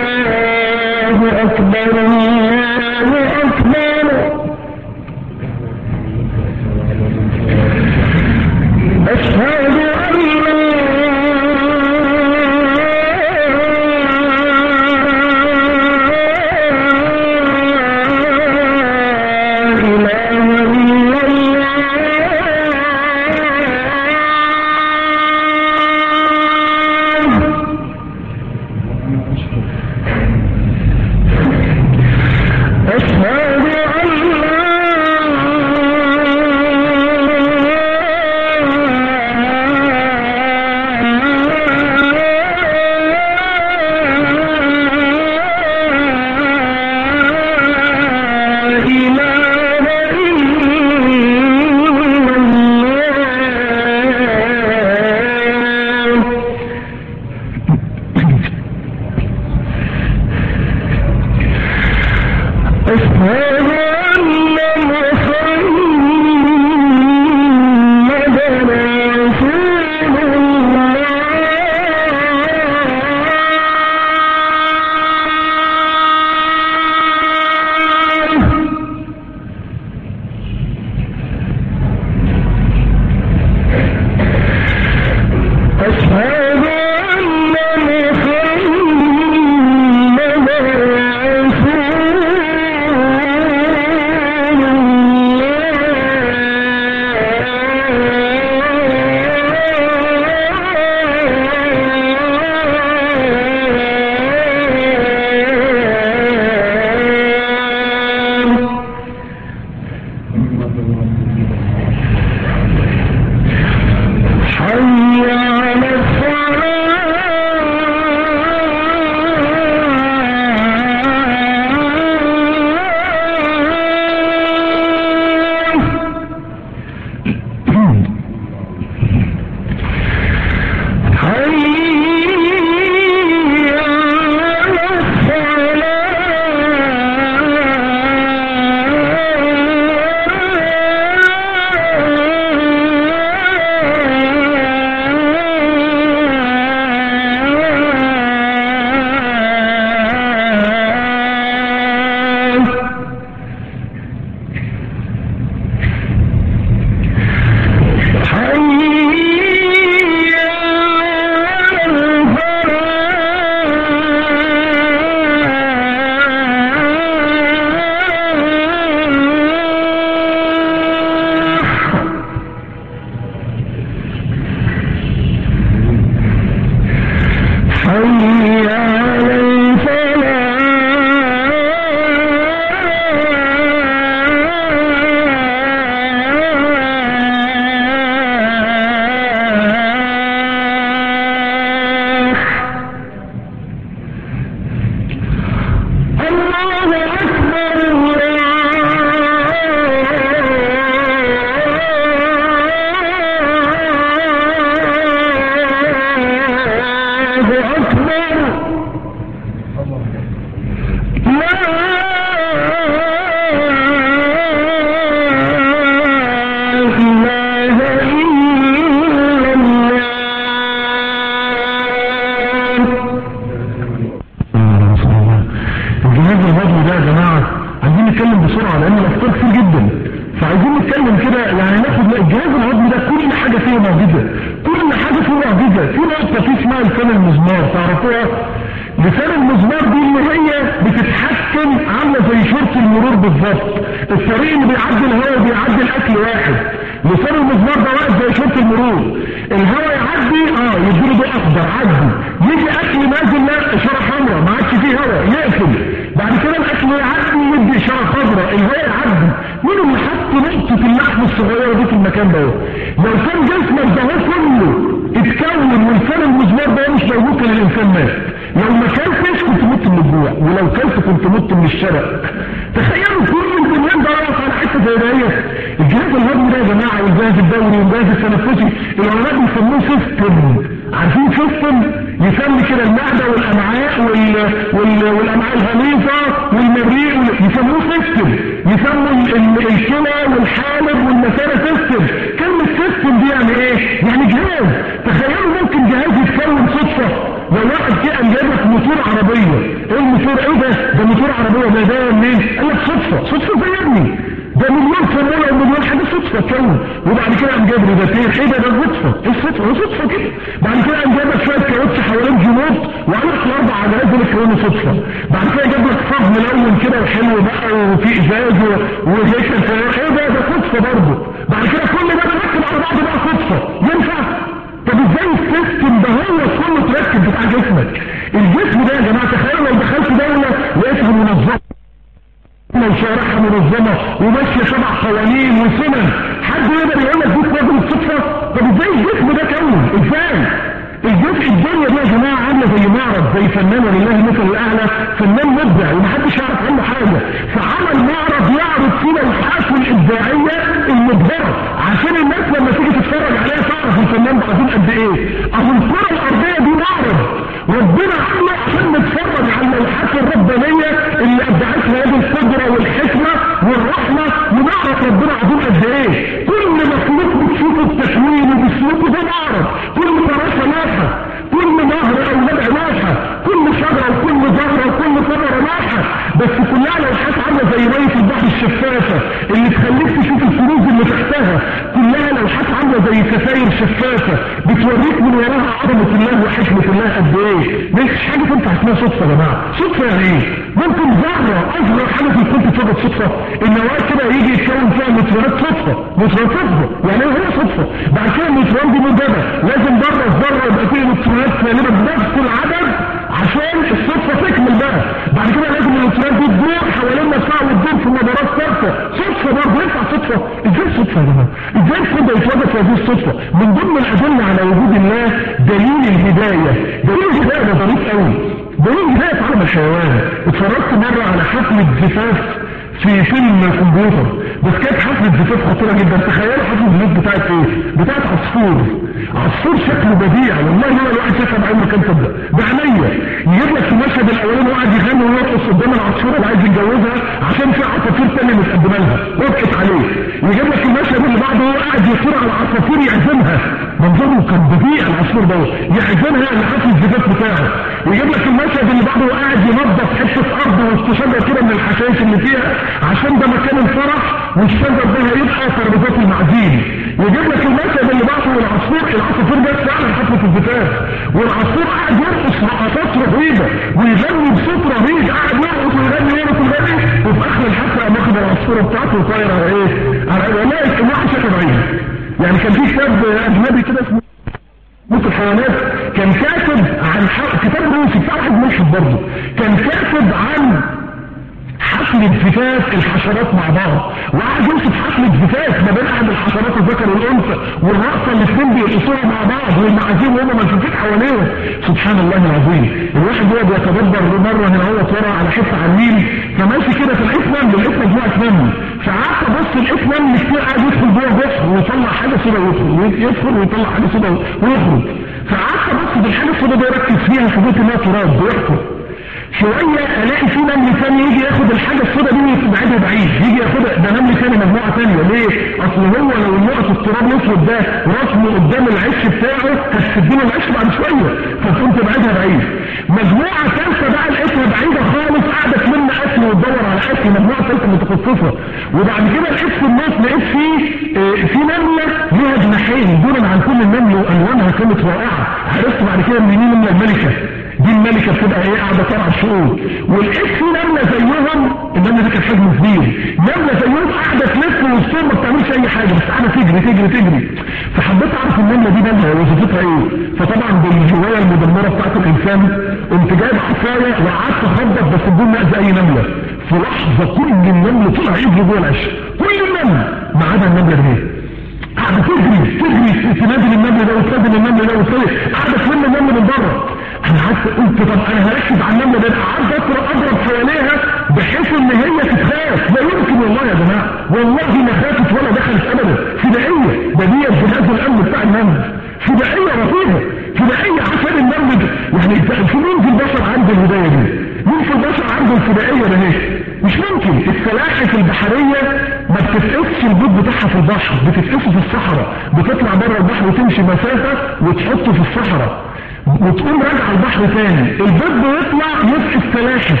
حفل زفاف الحشرات مع بعض، وقاعد يوصف حفل زفاف ما بين احد الحشرات الذكر والانثى، والرقصه الاثنين بيرقصوها مع بعض، والمعازيم وهم ملفوفين حواليهم. سبحان الله العظيم. الواحد هو بيتدبر مره هنا هو ورا على حته على النيل، فماشي كده في الاسمن، لقيت مجموعه نمل، فقعدت ابص الاسمن كتير قاعد يدخل جوه بحر ويطلع حاجه سودا ويدخل، يدخل ويطلع حاجه سودا ويخرج. فقعدت ابص بالحاجه السودا دي اركز فيها، فوجئت انها تراب بيحفر. شويه الاقي في نمل ثاني يجي ياخد الحاجه السودا دي ويبعدها بعيد، يجي ياخدها، ده نمل ثاني مجموعه ثانيه. ليه؟ اصل هو لو النقط التراب الاسود ده رسمه قدام العش بتاعه هتسدله العش بعد شويه، فقمت بعيدها بعيد. مجموعه ثالثه بقى لقيتها بعيده خالص، قاعده تلم اكل وتدور على اكل، مجموعه ثالثه متخصصه. وبعد كده لقيت في النص لقيت فيه اه في نمله ليها جناحين دونا عن كل النمل، والوانها كانت رائعه. عرفت بعد كده ان دي نمله الملكه، دي الملكة بتبقى ايه قاعدة ترعى الشؤون. ولقيت في نملة زيهم، النملة دي كانت حجم كبير، نملة زيهم قاعدة تلف وسطهم ما بتعملش اي حاجة، بس قاعدة تجري تجري تجري. فحبيت اعرف النملة دي مالها وظيفتها ايه. فطبعا بالهواية المدمرة بتاعت الانسان قمت جايب عصاية وقعدت اخبط بس بدون ما اذي اي نملة. في لحظة كل النمل طلع يجري جوه العش، كل النمل ما عدا النملة دي قاعدة تجري تجري تنادي النمل ده وتنادي النمل ده وتنادي، قاعدة تلم النمل من بره. انا عارف قلت طب انا هركز على النمله ده، قعدت اضرب اضرب حواليها بحيث ان هي تتخاف. لا يمكن والله يا جماعه، والله ما خافت ولا دخلت ابدا. فدائيه، ده دي جهاز الامن بتاع النمل، فدائيه رهيبه، فدائيه عشان النمل ده. يعني في مين في البشر عنده الهدايه دي؟ مين في البشر عنده الفدائيه ده؟ هيك مش ممكن. السلاحف البحريه ما بتتقفش البيض بتاعها في البحر، بتتقفه في الصحراء، بتطلع بره البحر وتمشي مسافه وتحطه في الصحراء وتقوم راجع البحر تاني. البيض بيطلع يسقي السلاحف،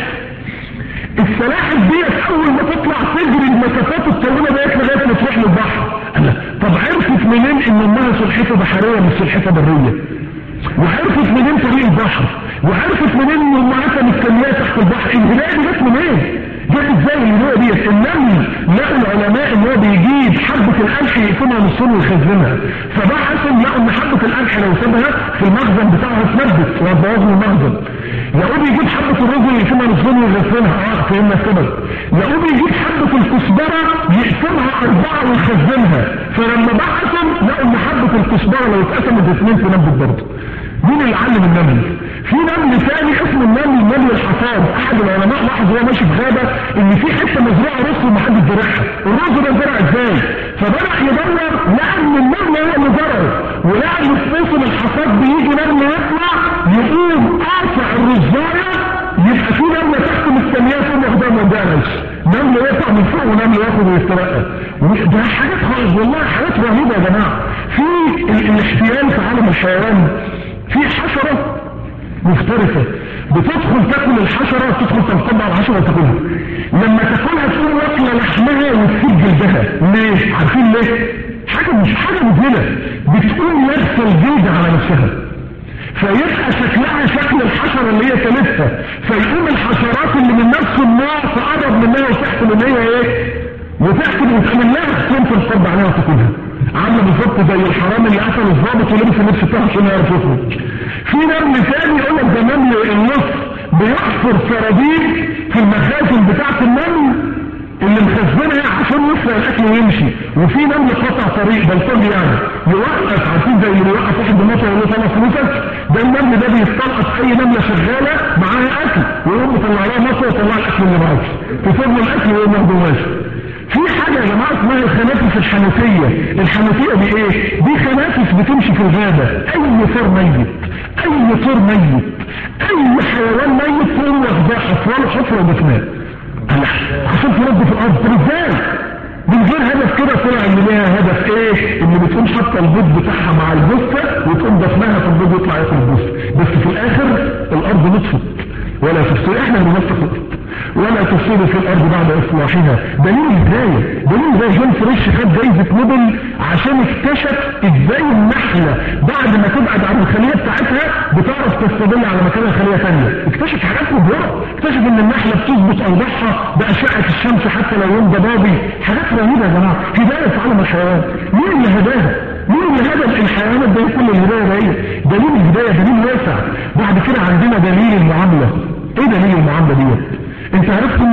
السلاحف ديت اول ما تطلع تجري المسافات الطويله ديت لغايه ما تروح للبحر. طب عرفت منين ان امها سلحفاه بحريه مش سلحفاه بريه؟ وعرفت منين طريق البحر؟ وعرفت منين ان امهاتها مستنياه تحت البحر؟ الهدايه دي جت منين؟ جت ازاي الهدايه ديت؟ النمل لقوا العلماء ان هو بيجيب حبه القمح يقسمها نصين ويخزنها، فبحثوا لقوا ان حبه القمح لو سابها في المخزن بتاعها تنبت وهتبوظ له المخزن. لقوا بيجيب حبه الرز يقسمها نصين ويغسلها، اه فهمنا السبب. لقوا بيجيب حبه الكزبره يقسمها اربعه ويخزنها، فلما بحثوا لقوا ان حبه الكزبره لو اتقسمت اثنين تنبت برضه. مين اللي علم النمل؟ في نمل ثاني اسمه النمل نمل الحصاد. احد العلماء لاحظ وهو ماشي في غابه ان في حته مزروعه رز ومحدش زرعها، الرز ده زرع ازاي؟ فبدا يدور لقى ان النمل هو اللي زرعه، ولقى ان في موسم الحصاد بيجي نمل يطلع يقوم قاطع الرزايه، يبقى في نمله تحت مستنياه تقوم واخدها ما يدانش، نمل يطلع من فوق ونمل ياخد ويسترقى. ده حاجات خالص والله، حاجات رهيبه يا جماعه. في الاحتيال في عالم الحيوان، في حشرة مفترسة بتدخل تاكل الحشرة، تدخل تنقض على الحشرة وتاكلها، لما تاكلها تقوم واكله لحمها وتسيب جلدها. ليه؟ عارفين ليه؟ حاجة مش حاجة مذهلة، بتقوم لابسه الجلد على نفسها فيبقى شكلها شكل الحشرة اللي هي ثالثها، فيقوم الحشرات اللي من نفس النوع تقرب منها وتحكم ان هي ايه؟ وتحكم وتعمل لها تقوم تنقض عليها وتاكلها. عامله بالظبط زي الحرام اللي قتل الضابط ولبس اللبس بتاعه عشان يعرف يخرج. في نمل ثاني يقول لك ده نمل النص بيحفر سراديب في المخازن بتاعه النمل اللي مخزنها عشان يسرق الاكل ويمشي. وفي نمل قطع طريق بلطجي يعني يوقف، عارفين زي اللي يوقف واحد بمطر يقول له طلع فلوسك، ده النمل ده بيستلقط اي نمله شغاله معاها اكل ويقوم يطلع لها مصر ويطلع الاكل اللي معاك، تسيب له الاكل ويقوم ياخده ماشي. في حاجة يا جماعة اسمها الخنافس الحنفية. الحنفية دي ايه؟ دي خنافس بتمشي في الغابة، اي طير ميت، اي طير ميت، اي حيوان ميت تقوم واخداه حفره حفرة ودفناه عشان تنظف الارض. طب ازاي؟ من غير هدف كده، طلع ان ليها هدف ايه؟ ان بتقوم حاطه البيض بتاعها مع الجثه وتقوم دفنها في البيض ويطلع ياكل الجثه، بس في الاخر الارض نطفت ولا تفسد. احنا اللي نطفت ولا تفسد في الارض بعد اصلاحها. دليل الهدايه، دليل ازاي جون فريش خد جايزه نوبل عشان اكتشف ازاي النحله بعد ما تبعد عن الخليه بتاعتها بتعرف تستدل على مكان الخليه ثانيه. اكتشف حاجات مبهره، اكتشف ان النحله بتظبط اوضاعها باشعه الشمس حتى لو يوم ضبابي. حاجات رهيبه يا جماعه، هدايه في عالم الحيوان. مين اللي هداها؟ مين اللي هدى الحيوانات دي كل الهدايه دي؟ دليل الهدايه دليل واسع. بعد كده عندنا دليل المعامله. ايه دليل المعامله دي؟ انت عرفت امك وابوك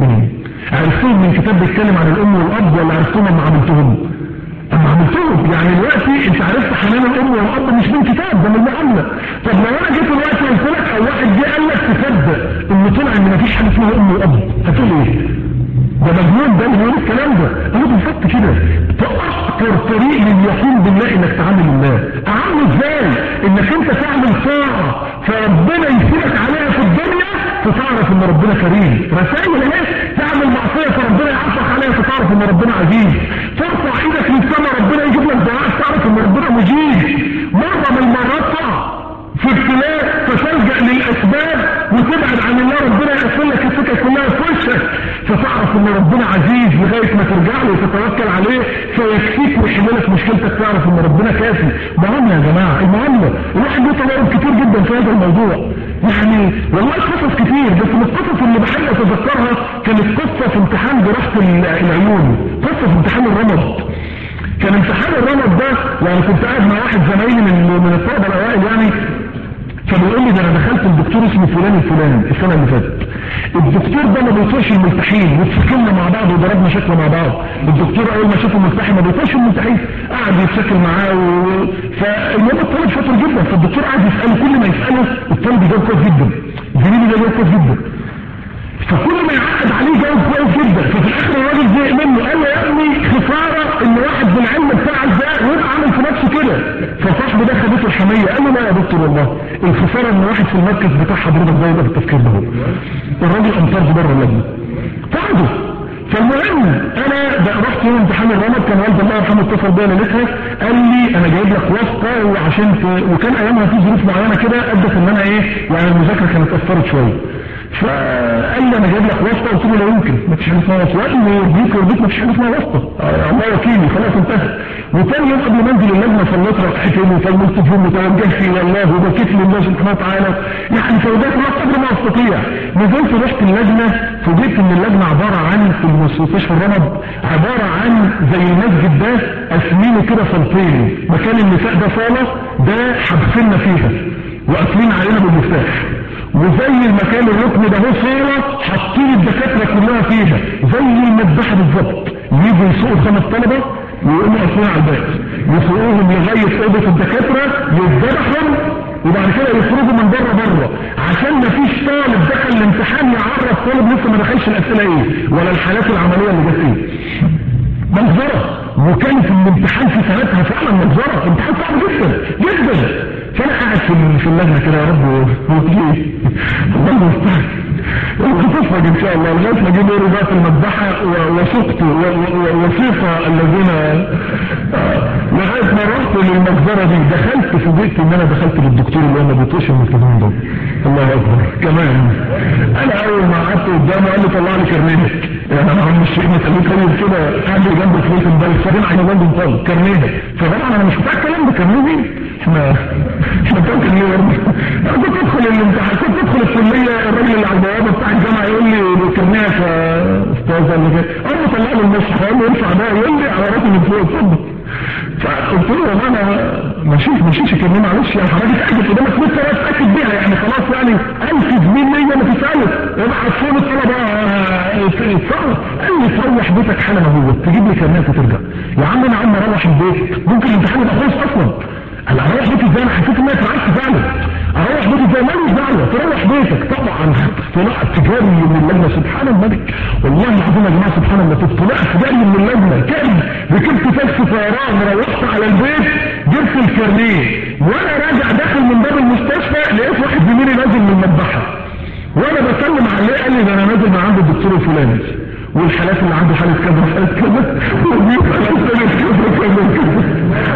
منين؟ عرفتهم من كتاب بيتكلم عن الام والاب ولا عرفتهم لما عملتهم؟ اما عملتهم يعني دلوقتي انت عرفت حنان الام والاب مش من كتاب، ده من المعامله. طب لو انا جيت دلوقتي قلت لك او واحد جه قال لك تصدق ان طلع ان مفيش حاجه اسمها ام واب، هتقول ايه؟ ده مجنون ده اللي بيقول الكلام ده. انا بالظبط كده. اكتر طريق لليقين بالله انك تعامل الله. اعمل ازاي؟ انك انت تعمل طاعه فربنا يسيبك عليها في الدنيا فتعرف ان ربنا كريم. رسائل ايه؟ تعمل معصيه فربنا يعصك عليها فتعرف ان ربنا عزيز. ترفع ايدك للسماء ربنا يجيب لك دعاء تعرف ان ربنا مجيب. مره من المرات تقع في ابتلاء فتلجأ للاسباب وتبعد عن الله ربنا يقفل لك السكه كلها في وشك فتعرف ان ربنا عزيز لغايه ما ترجع له وتتوكل عليه فيكفيك ويحل لك مشكلتك تعرف ان ربنا كافي. معامله يا جماعه، المعامله الواحد له تجارب كتير جدا في هذا الموضوع. يعني والله قصص كتير بس من القصص اللي بحب اتذكرها كانت قصه في امتحان جراحه العيون، قصه في امتحان الرمد. كان امتحان الرمد ده يعني كنت قاعد مع واحد زمايلي من من الطلبه الاوائل يعني، فبيقول لي ده انا دخلت الدكتور اسمه فلان الفلاني السنه اللي فاتت. الدكتور ده ما بيطيقش الملتحين واتشكلنا مع بعض وضربنا شكل مع بعض. الدكتور اول ما شافه ملتحي ما بيطيقش الملتحين قعد يتشكل معاه و... فالواد الطالب شاطر جدا فالدكتور قعد يساله كل ما يساله الطالب يجاوب كويس جدا، زميلي ده جاوب كويس جدا، فكل ما يعقد عليه جاوب كويس جدا. ففي الاخر الراجل زهق منه قال له يا ابني خساره ان واحد بالعلم بتاعك ده ويبقى عامل في نفسه كده. فصاحبه ده خدته الحميه قال له لا يا دكتور والله الخساره ان واحد في المركز بتاع حضرتك ده يبقى بالتفكير ده. الراجل انطرد بره اللجنه قعدوا. فالمهم انا رحت يوم امتحان الرمد كان والد الله يرحمه اتصل بيا ليلتها قال لي انا جايب لك واسطه وعشان ت... وكان ايامها في ظروف معينه كده ادت ان انا ايه يعني المذاكره كانت اثرت شويه. فقال لي انا جايب لك واسطه قلت له لا يمكن ما فيش حاجه اسمها واسطه وقال لي يرضيك ويرضيك ما فيش حاجه اسمها واسطه الله وكيلي خلاص انتهى. وثاني يوم قبل ما انزل اللجنه صليت ركعتين وصليت فيهم وتوجهت الى الله وبكيت لله سبحانه وتعالى يعني فوجئت الله قدر ما استطيع. نزلت رحت اللجنه فوجئت ان اللجنه عباره عن في المستشفى الرمد عباره عن زي المسجد ده قاسمينه كده صالتين، مكان النساء ده صاله ده حابسيننا فيها وقافلين علينا بالمفتاح، وزي المكان الركن ده هو صاله حاطين الدكاتره كلها فيها زي المذبحه بالظبط. يجوا يسوقوا خمس طلبه ويقوموا قافلين على الباب يسوقوهم لغايه اوضه الدكاتره يذبحهم وبعد كده يخرجوا من بره بره عشان ما فيش طالب دخل الامتحان يعرف طالب لسه ما دخلش الاسئله ايه ولا الحالات العمليه اللي جت ايه. منظره. وكانت الامتحان في سنتها فعلا منظره، امتحان صعب جدا جدا. فانا قاعد في في اللجنه كده يا رب هو في ايه؟ الله المستعان. هتصفج ان شاء الله لغايه ما جيب لي بقى في المذبحه وسقت وصيفه الذين لغايه ما رحت للمجزره دي دخلت فوجئت ان انا دخلت للدكتور اللي هو ما بيطيقش المسلمين دول. الله اكبر كمان. انا اول ما قعدت قدامه قال لي طلع لي كرنيهك. يعني انا عم الشيخ مسلمين طيب كده قاعد جنب الفلوس امبارح فاضيين على جنب مطلق كرنيهك. فطبعا انا مش بتاع الكلام ده كرنيه احنا احنا بتاع كرنيه برضه. انا كنت ادخل الامتحان كنت ادخل الكليه الراجل اللي على البوابه بتاع الجامعه يقول لي كرنيهك يا استاذ ولا كده اول ما طلع له المصحف اقول له ارفع ده يقول لي على راسي من فوق اتفضل. فقلت له والله انا ماشيش ماشيش كرنيه معلش يعني حضرتك قاعد قدامك لسه اتاكد بيها يعني خلاص يعني ألف زميل ليا ما تساله ابعت فين الطلبه يتصرف. قال لي تروح بيتك حالا اهو تجيب لي كرنيه وترجع. يا عم انا عم اروح البيت ممكن الامتحان يبقى خلص اصلا. انا اروح بيتي ازاي؟ انا حسيت ان انا اترعبت فعلا. اروح بيتي ازاي؟ ماليش دعوه تروح بيتك. طبعا طلع تجاري من اللجنه سبحان الملك والله العظيم يا جماعه سبحان الله طلع تجاري من اللجنه كان ركبت تاكسي طيران روحت على البيت جبت الكارنيه وانا راجع داخل من باب المستشفى لقيت واحد زميلي نازل من المذبحه وانا بسلم عليه قال لي ده انا نازل من عند الدكتور الفلاني والحالات اللي عنده حاله كذا وحاله كذا ودي حالات كذا كذا كذا.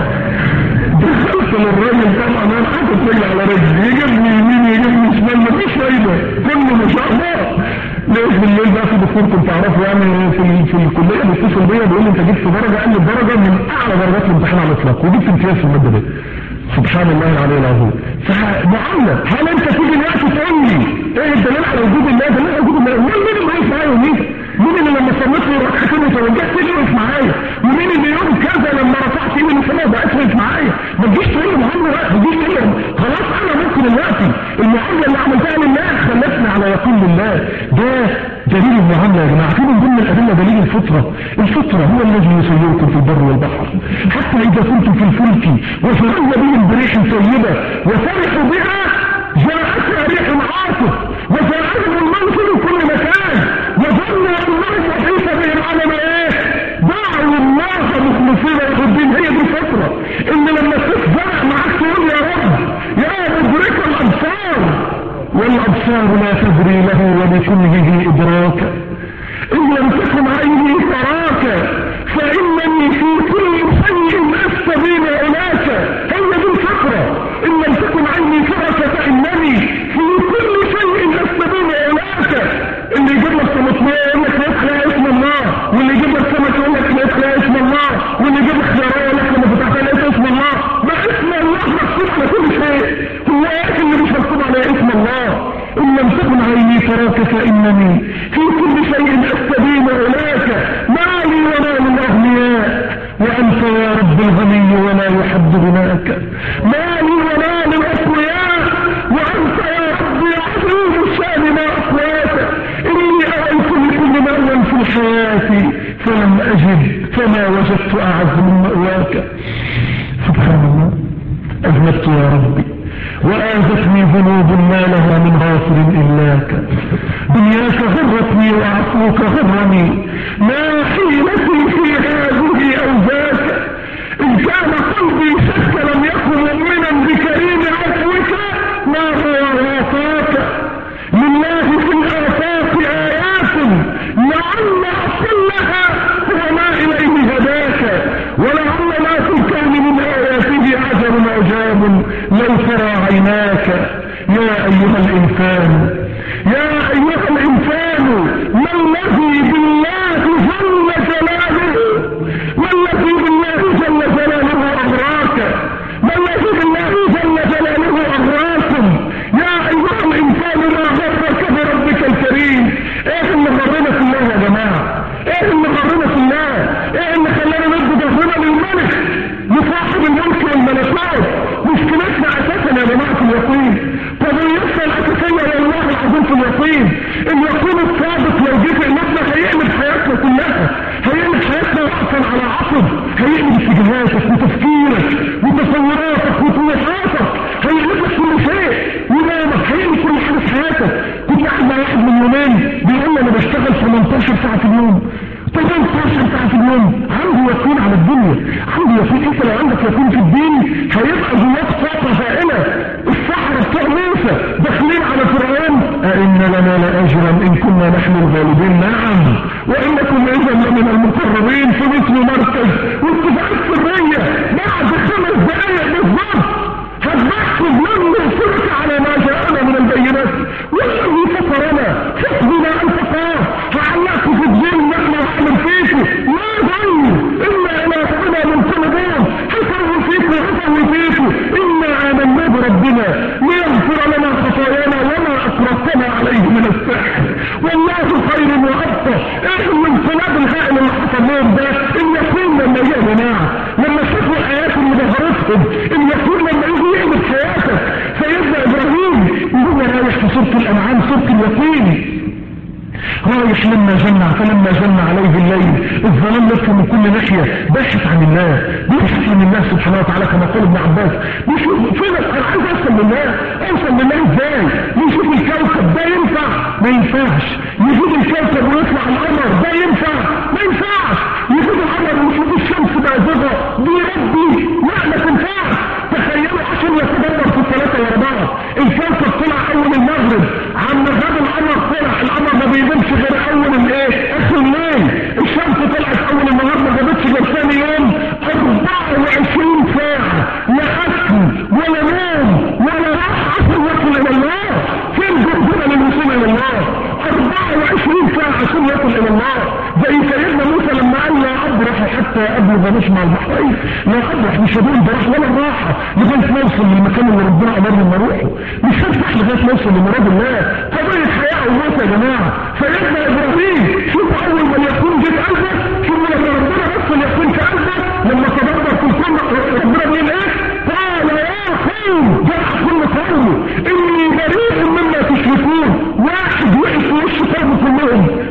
دخلت للراجل طبعا انا حاطط رجلي على رجلي يجيبني يمين يجيبني شمال مفيش فايده كله ما شاء الله. لقيت بالليل بقى في دكتور كنت اعرفه يعني في في الكليه بيتصل بيا بيقول لي انت جبت درجه قال لي الدرجه من اعلى درجات الامتحان على الاطلاق وجبت امتياز في الماده دي. سبحان الله العلي العظيم. فمعامله هل انت تيجي دلوقتي تقول لي ايه الدليل على وجود الله؟ دليل على وجود الله مين اللي واقف معايا ومين؟ مين اللي لما صليت لي ركعتين وتوجهت لي واقف معايا؟ ومين اللي يوم كذا لما رفعت ايدي من السماء بقيت واقف معايا؟ ما تجيش تقول لي معامله بقى ما تجيش تقول لي خلاص انا ممكن دلوقتي المعامله اللي عملتها لله خلتني على يقين بالله. ده دليل المعاملة يا جماعة. في من ضمن الأدلة دليل الفطرة. الفطرة هو الذي يسيركم في البر والبحر حتى إذا كنتم في الفلك وفرحوا بهم بريح طيبة وفرحوا بها جاءتها ريح عاصف وجاءتهم الموت من كل مكان وظنوا أنهم محيط بهم على ما إيه؟ دعوا الله مخلصين له الدين. هي دي الفطرة إن لما تتزرع معك تقول يا رب يا مدرك الأبصار والأبصار لا تدري له ولكله إدراكا إن لم تكن عيني تراك فإنني في كل شيء أستبين إليك. هي دي الفكرة. إن لم تكن عيني تراك فإنني في كل شيء أستبين إليك. اللي يجيب لك طماطمية يقول لك لا اسم الله، واللي يجيب لك سمك يقول لك لا اسم الله، واللي يجيب لك خيارية يقول لك لما فتحت لا اسم الله. ما اسم الله مكتوب على كل شيء. هو ايه اللي مش مكتوب على اسم الله؟ إن لم تكن عيني تراك فإنني في كل شيء أستبين إليك. ما لي ولا للأغنياء وأنت يا رب الغني ولا يحب غناك. ما لي ولا للأقوياء وأنت يا رب عظيم الشان ما أقواك. إني أريت لكل مأوى في حياتي فلم أجد فما وجدت أعز من مأواك. سبحان الله. أذنبت يا ربي وآذتني ذنوب ما لها من غافر إلاك. دنياك غرتني وعفوك غرني ما حيلتي في هذه أو ذاك. إن كان قلبي شك لم يكن مؤمنا بكريم عفوك ما هو وافاك. لله في الآفاق آيات لعل أصلها هو ما إليه هداك ولعل ما في الكون من آياته عجب عجاب لو ترى عيناك. يا أيها الإنسان يا أيها الإنسان ما الذي بالله جل جلاله ما الذي بالله جل جلاله أغراك. ما الذي بالله جل جلاله أغراكم. يا أيها الإنسان ما غرك بربك الكريم. إيه اللي غرنا في الله يا جماعة؟ إيه اللي غرنا في الله؟ إيه اللي خلانا نرد ظهرنا للملك لصاحب الملك والملكوت؟ مشكلتنا أساسا يا جماعة في اليقين. قضيتنا الأساسية والله العظيم في اليقين. اليقين الصادق لو جه في قلوبنا هيقلب حياتنا كلها، هيقلب حياتنا وقفا على عصب، هيقلب اتجاهاتك وتفكيرك وتصوراتك وطموحاتك، هيقلب لك كل شيء ونامك، هيقلب كل حاجة في حياتك. كنت قاعد مع واحد من يومين بيقول لي أنا بشتغل ثمانية عشر ساعة في اليوم. ثمانية عشر ساعة في اليوم. عنده يقين على الدنيا، عنده يقين. انت لو عندك يقين في الدين هيبقى جواك طاقة هائلة. السحرة بتوع موسى داخلين على فرعون أئن لنا لأجرا إن كنا نحن الغالبين. نعم وإنكم إذا لمن المقربين في مثل مركز واتفاقات سرية بعد خمس دقائق بالضبط هتبحث من نصرك على ما جاءنا من البينات والذي فطرنا فاقضنا أن تقاه فعلقوا في الدين نحن وعمل فيكم ما ظن إلا إلى ربنا منقلبون حسنوا فيكم حسنوا فيكم إنا آمنا بربنا ليغفر لنا خطايانا وما أكرهتنا عليه من السحر والله خير وأبقى. إيه الانقلاب الهائل اللي حصل لهم ده؟ إن يكون لما يا جماعة لما شافوا الآيات اللي ظهرتهم إن يكون لما يجي يقلب حياتك. سيدنا إبراهيم يقول رايح في سورة الأنعام سورة اليقين رايح لما جمع فلما جمع عليه الليل الظلام لف من كل ناحية باحث عن الله باحث عن الله سبحانه وتعالى كما قال ابن عباس. بيشوف فين انا عايز اوصل لله اوصل لله ازاي؟ يشوف الكوكب ده ينفع ما ينفعش، يجيب الكوكب ويطلع القمر ده ينفع ما ينفعش، يجيب القمر ويشوف الشمس بازغه دي ربي لا ما تنفعش. تخيلوا عشان يتدبر في الثلاثة واربعة الكوكب طلع اول المغرب عم غاب القمر طلع القمر ما بيجيبش غير اول الايه اخر الليل. الشمس طلعت اول النهار ما جابتش غير ثاني يوم اربعة وعشرين ساعة لا اكل ولا نوم ولا راحة عشان يصل الى الله. فين جهدنا للوصول الى الله؟ اربعة وعشرين ساعة عشان يصل الى الله. زي سيدنا موسى لما قال لا ابرح حتى ابلغ مجمع البحرين. لا ابرح مش هدول براح ولا الراحة لغاية ما اوصل للمكان اللي ربنا امرني ان اروحه. مش هفتح لغاية ما اوصل لمراد الله. قضية حياة وموت يا جماعة. سيدنا ابراهيم شوف اول ما يكون جيت قلبك شوف لما ربنا بس يكون في قلبك لما تدبر في الكون ربنا بيقول ايه؟ قال يا قوم جاء كل قوم اني بريء مما تشركون. واحد وقف في وش قوم كلهم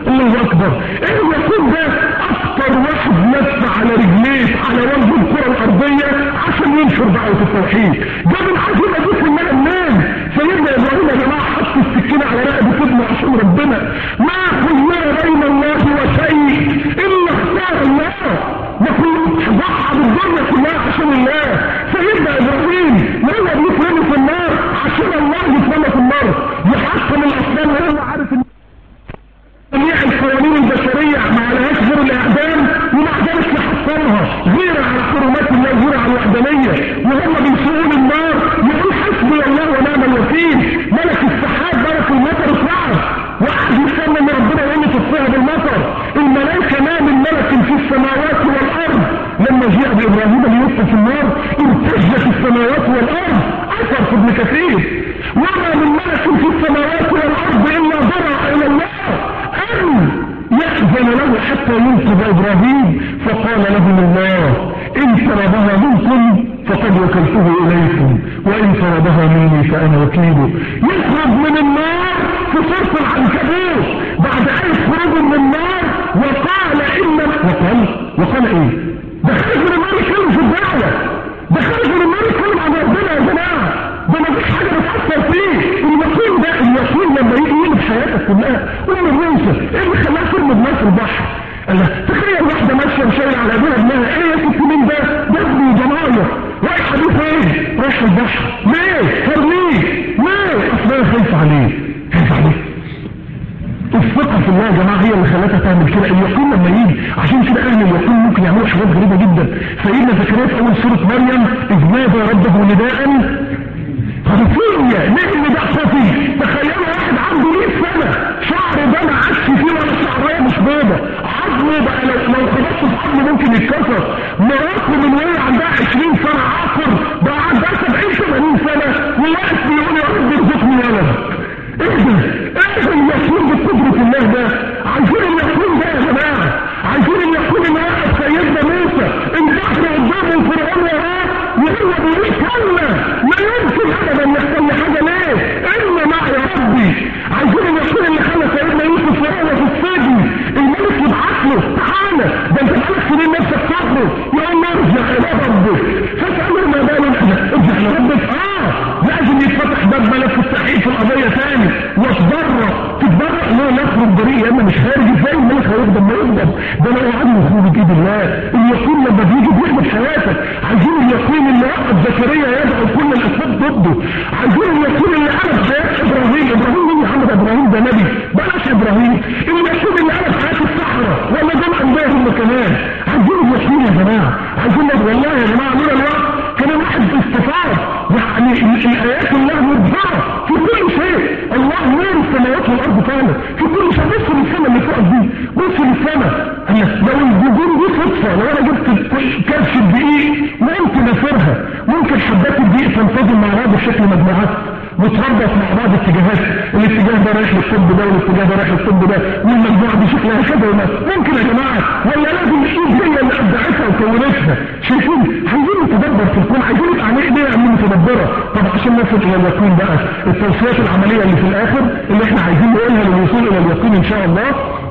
اكبر. ايه اليقين ده؟ اكتر واحد لف على رجليه على وجه الكره الارضيه عشان ينشر دعوه التوحيد. جاب العزيمه دي كلها منين؟ سيدنا ابراهيم يا جماعه حط السكينه على رقبه ابنه عشان ربنا. ما خير بين الله وشيء الا اختار الله. ما كنت ضحى بالدنيا كلها عشان الله. سيدنا ابراهيم وهو بيترمي في النار عشان الله يترمى في النار، يحكم الاصنام وهو عارف ان جميع القوانين البشريه ما عليهاش غير الاعدام، ومع ذلك يحكمها غير على حرمات الله غير على الوحدانيه. وهم بيسوقون النار يقول حسبي الله ونعم الوكيل. ملك السحاب ملك المطر اترعب واحد يستنى ان ربنا يقوم تصفيها بالمطر. الملائكه ما من ملك في السماوات والارض. لما جاء بابراهيم ليلقى في النار ارتجت السماوات والارض. اثر في ابن كثير وما من ملك في السماوات والارض الا ضرع الى الله ان يأذن له حتى ينقذ ابراهيم. فقال لهم الله ان طلبها منكم فقد وكلته اليكم وان طلبها مني فانا وكيله. يخرج من النار في سورة العنكبوت بعد ان خرج من النار وقال ان وقال وقال ايه؟ ده خرج من النار يتكلم في الدعوة، ده خرج من النار يتكلم عن ربنا يا جماعة. ده ما فيش حاجة بتأثر فيه. اليقين ده اليقين لما يجي يقلب حياتك كلها. ام الروسة ايه اللي خلاها ترمي بنفس البحر؟ قال لها تخيل واحدة ماشية وشايلة على ابنها ابنها ايه يا ست مين ده؟ ده ابني ضنايا رايحة بيه فين؟ رايحة البحر. ليه؟ ترميه ليه؟ اصلا خايفة عليه خايفة عليه. الثقة في الله يا جماعة هي اللي خلتها تعمل كده. اليقين لما يجي عشان كده اهل اليقين ممكن يعملوا حاجات غريبة جدا. سيدنا زكريا في اول سورة مريم اذ نادى ربه نداء خفيا. ليه النداء خفي؟ تخيلوا واحد عنده مية سنة شعره ده ما عادش فيه ولا شعرية مش بيضة، عظمه بقى لو لو خبطت في عظمه ممكن يتكسر. مراته من وهي عندها عشرين سنة عاقر بقى عندها سبعين ثمانين سنة وواقف بيقول يا رب ارزقني ولد. ايه ده؟ ايه اليقين بقدرة الله ده؟ عايزين اليقين ده يا جماعة، عايزين اليقين اللي واقف سيدنا موسى البحر قدامه الفرعون وراه وهو بيقول كلا لا يمكن ابدا يحصل لي حاجة. ليه؟ ان معي ربي. عايزين اليقين اللي خلى سيدنا يوسف وهو في السجن الملك يبعث له تعالى ده انت بقالك سنين نفسك تخرج يقول له ارجع الى ربك. فاسأله ما باله ارجع لربك. اه لازم يتفتح باب ملك التحقيق في القضية تاني واتبرع. تتبرع ليه؟ لا اخرج بريء يا اما مش خارج. ازاي الملك هيغضب؟ ما يغضب ده لو قعدوا يخرجوا بايد الله. اليقين لما بيجي بيحمد حياتك. عايزين اليقين اللي وقف زكريا يدعو كل الاسباب ضده. عايزين اليقين اللي قلب حياة ابراهيم. ابراهيم مين يا محمد؟ ابراهيم ده نبي بلاش ابراهيم. اليقين اللي قلب حياة الصحراء ولا دول انبياء هم كمان. عايزين اليقين يا جماعة. عايزين والله يا جماعة لولا الوقت كان الواحد استفاد. يعني الايات الله مبهرة في كل شيء. الله نور السماوات والارض فعلا في كل شيء. بص للسماء اللي فوق دي، بص للسماء. لو النجوم دي صدفة لو انا جبت كبش الدقيق ممكن اسيرها، ممكن حبات الدقيق تنتظم مع بعض بشكل مجموعات وتربط مع بعض اتجاهات. الاتجاه ده رايح للطب ده والاتجاه ده رايح للطب ده والمجموعة دي شكلها كده وما ممكن يا جماعة. ولا لازم الايد هي اللي ابدعتها وكونتها؟ شايفين؟ عايزين نتدبر في الكون، عايزين يبقى عليه ايدينا عاملين متدبرة. طب عشان نصل الى اليقين بقى التوصيات العملية اللي في الاخر اللي احنا عايزين نقولها للوصول الى اليقين ان شاء الله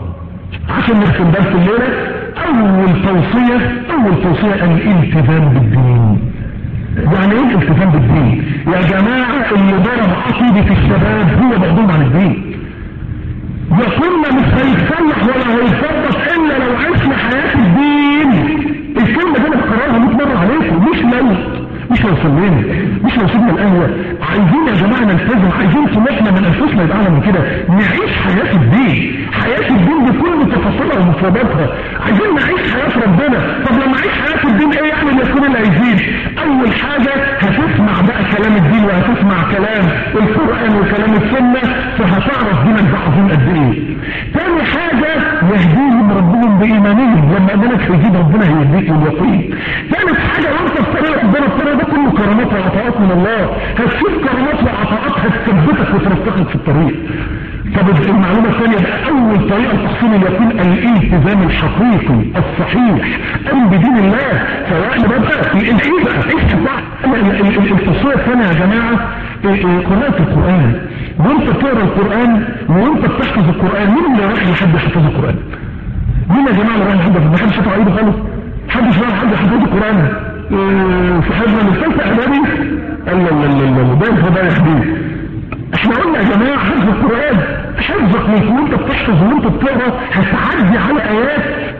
عشان نختم درس الليلة. اول توصية اول توصية الالتزام بالدين. يعني ايه الالتزام بالدين يا جماعة؟ اللي ضرب عقيدة الشباب هو مقدوم عن الدين. يقولنا مش هيتصلح ولا هيتصدق الا لو عشنا حياة الدين. الكلمة دي انا بقراها مية مرة عليكم. مش لو مش لو صلينا مش لو سيبنا القهوة. عايزين يا جماعة نلتزم. عايزين طموحنا من انفسنا يبقى اعلى من كده. نعيش حياة الدين، حياة الدين بكل تفاصيلها ومفرداتها. عايزين نعيش حياة ربنا. طب لما نعيش حياة الدين ايه يعني اليقين اللي هيزيد؟ اول حاجة هتسمع بقى كلام الدين وهتسمع كلام القرآن وكلام السنة فهتعرف دينك ده عظيم قد ايه. تاني حاجة يهديهم ربهم بإيمانهم. لما ايمانك هيزيد ربنا هيهديك باليقين. ثالث حاجة وانت في طريق ربنا الطريق ده كله كرامات وعطاءات من الله. هتشوف كرامات وعطاءات هتثبتك وترسخك في الطريق. طب المعلومة الثانية بقى اول طريقة لتحصيل اليقين الالتزام الحقيقي الصحيح قام بدين الله. سواء بقى الايه بقى التصوير الثانية يا جماعة قراءة القرآن. وانت بتقرا القرآن وانت بتحفظ القرآن، مين اللي راح لحد يحفظ القرآن؟ مين يا جماعة اللي راح لحد يحفظ؟ محدش شافع ايده خالص؟ محدش راح لحد يحفظ القرآن؟ اه صاحبنا اللي في ثالثة اعدادي قال لا لا لا لا ده الفضايح دي. احنا قلنا يا جماعة حفظ القرآن، حفظك منك وانت بتحفظ وانت بتقرا هتعدي على ايات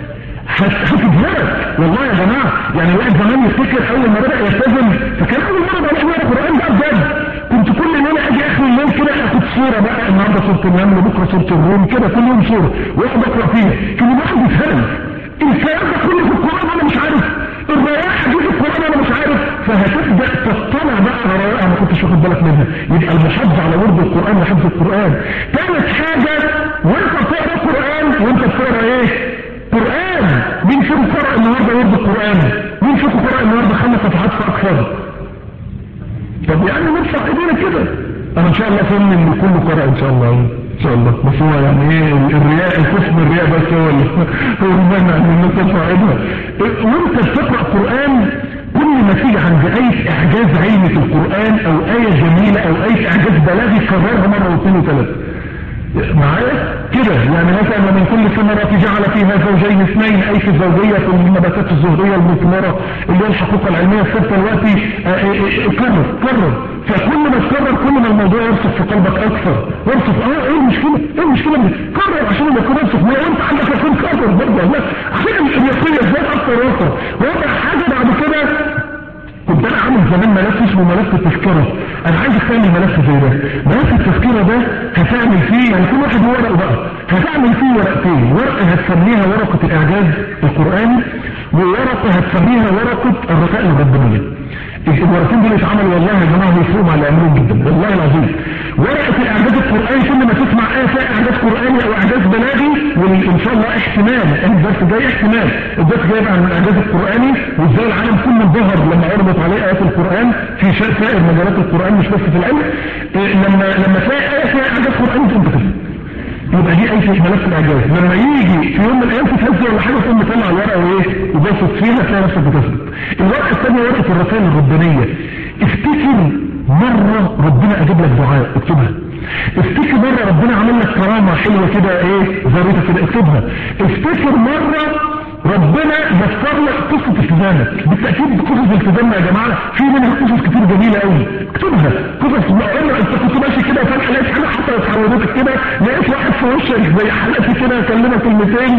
هتجهرك والله يا جماعة. يعني الواحد زمان يفتكر اول ما بدأ يلتزم فكان اول مرة بقى يقرا القرآن ده بجد، كنت كل ليلة اجي اخر الليل كده اخد صورة بقى، النهارده صورة النمل بكره صورة الروم كده كل يوم صورة واقعد اقرا فيها. كان الواحد يتهرب الكلام ده كله في القرآن انا مش عارف، الرياحة دي في القرآن انا مش عارف، فهتبدأ تطلع بقى على رياحة ما كنتش واخد بالك منها. يبقى المحافظة على ورد القرآن وحفظ القرآن. ثالث حاجة وانت بتقرا القرآن وانت بتقرا ايه؟ قرآن. مين فيكم قرأ النهارده ورد القرآن؟ مين فيكم قرأ النهارده خمس صفحات فأكثر؟ طب يعني نرفع ايدينا كده. انا ان شاء الله فهم ان كله قرأ ان شاء الله ان شاء الله، بس هو يعني ايه الرياء الخوف من الرياء بس هو اللي هو المانع ان الناس ترفع ايدها. وانت بتقرأ قرآن كل ما تيجي عند اي اعجاز علمي في القرآن او آية جميلة او اي اعجاز بلاغي كررها مرة واثنين وثلاثة معايا كده. يعني مثلا ومن كل ثمرات جعل فيها زوجين اثنين، اي في الزوجية في النباتات الزهرية المثمرة اللي هي الحقوق العلمية الثابتة دلوقتي كرر كرر. فكل ما تكرر كل ما الموضوع يرسخ في قلبك اكثر يرسخ. اه ايه المشكلة؟ ايه المشكلة دي؟ كرر عشان يكون يرسخ. ما انت عندك يكون كرر برضه لا عشان اليقين ازاي اكثر يرسخ. وضع حاجة بعد كده كنت انا عامل زمان ملف اسمه ملف التذكرة. انا عايز تعمل ملف زي ده. ملف التذكرة ده هتعمل فيه يعني كل واحد ورقه بقى، هتعمل فيه ورقتين، ورقة هتسميها ورقة الاعجاز القرآني وورقة هتسميها ورقة الرسائل الربانية. الورقتين دول اتعملوا والله يا جماعة يفرقوا على امرهم جدا والله العظيم. ورقة الاعجاز القرآني كل ما تسمع ايه فيها اعجاز قرآني او اعجاز بلاغي، وان شاء الله احتمال الدرس جاي احتمال الدرس جاي عن الاعجاز القرآني وازاي العالم كله ظهر لما عرضت عليه ايات القرآن في سائر مجالات القرآن مش بس في العلم. إيه لما لما تلاقي ايه فيها اعجاز قرآني تقوم تفهم يبقى دي اي في ملف الاعجاز. لما يجي في يوم من الايام تتهز ولا حاجه تقوم تطلع الورقه وايه وبسط فيها تلاقي نفسك بتثبت. الورقه الثانيه ورقه الرسائل الربانيه. افتكر مره ربنا اجاب لك دعاء اكتبها. افتكر مره ربنا عمل لك كرامه حلوه كده ايه ظريفه كده اكتبها. افتكر مره ربنا يسر لك قصة التزامك. بالتأكيد قصص التزام يا جماعة في منها قصص كتير جميلة قوي اكتبها. قصص عمر انت كنت ماشي كده وفجأة لقيت حاجة حتى يتحولوك كده لقيت واحد في وشك زي حلقتي كده كلمة كلمتين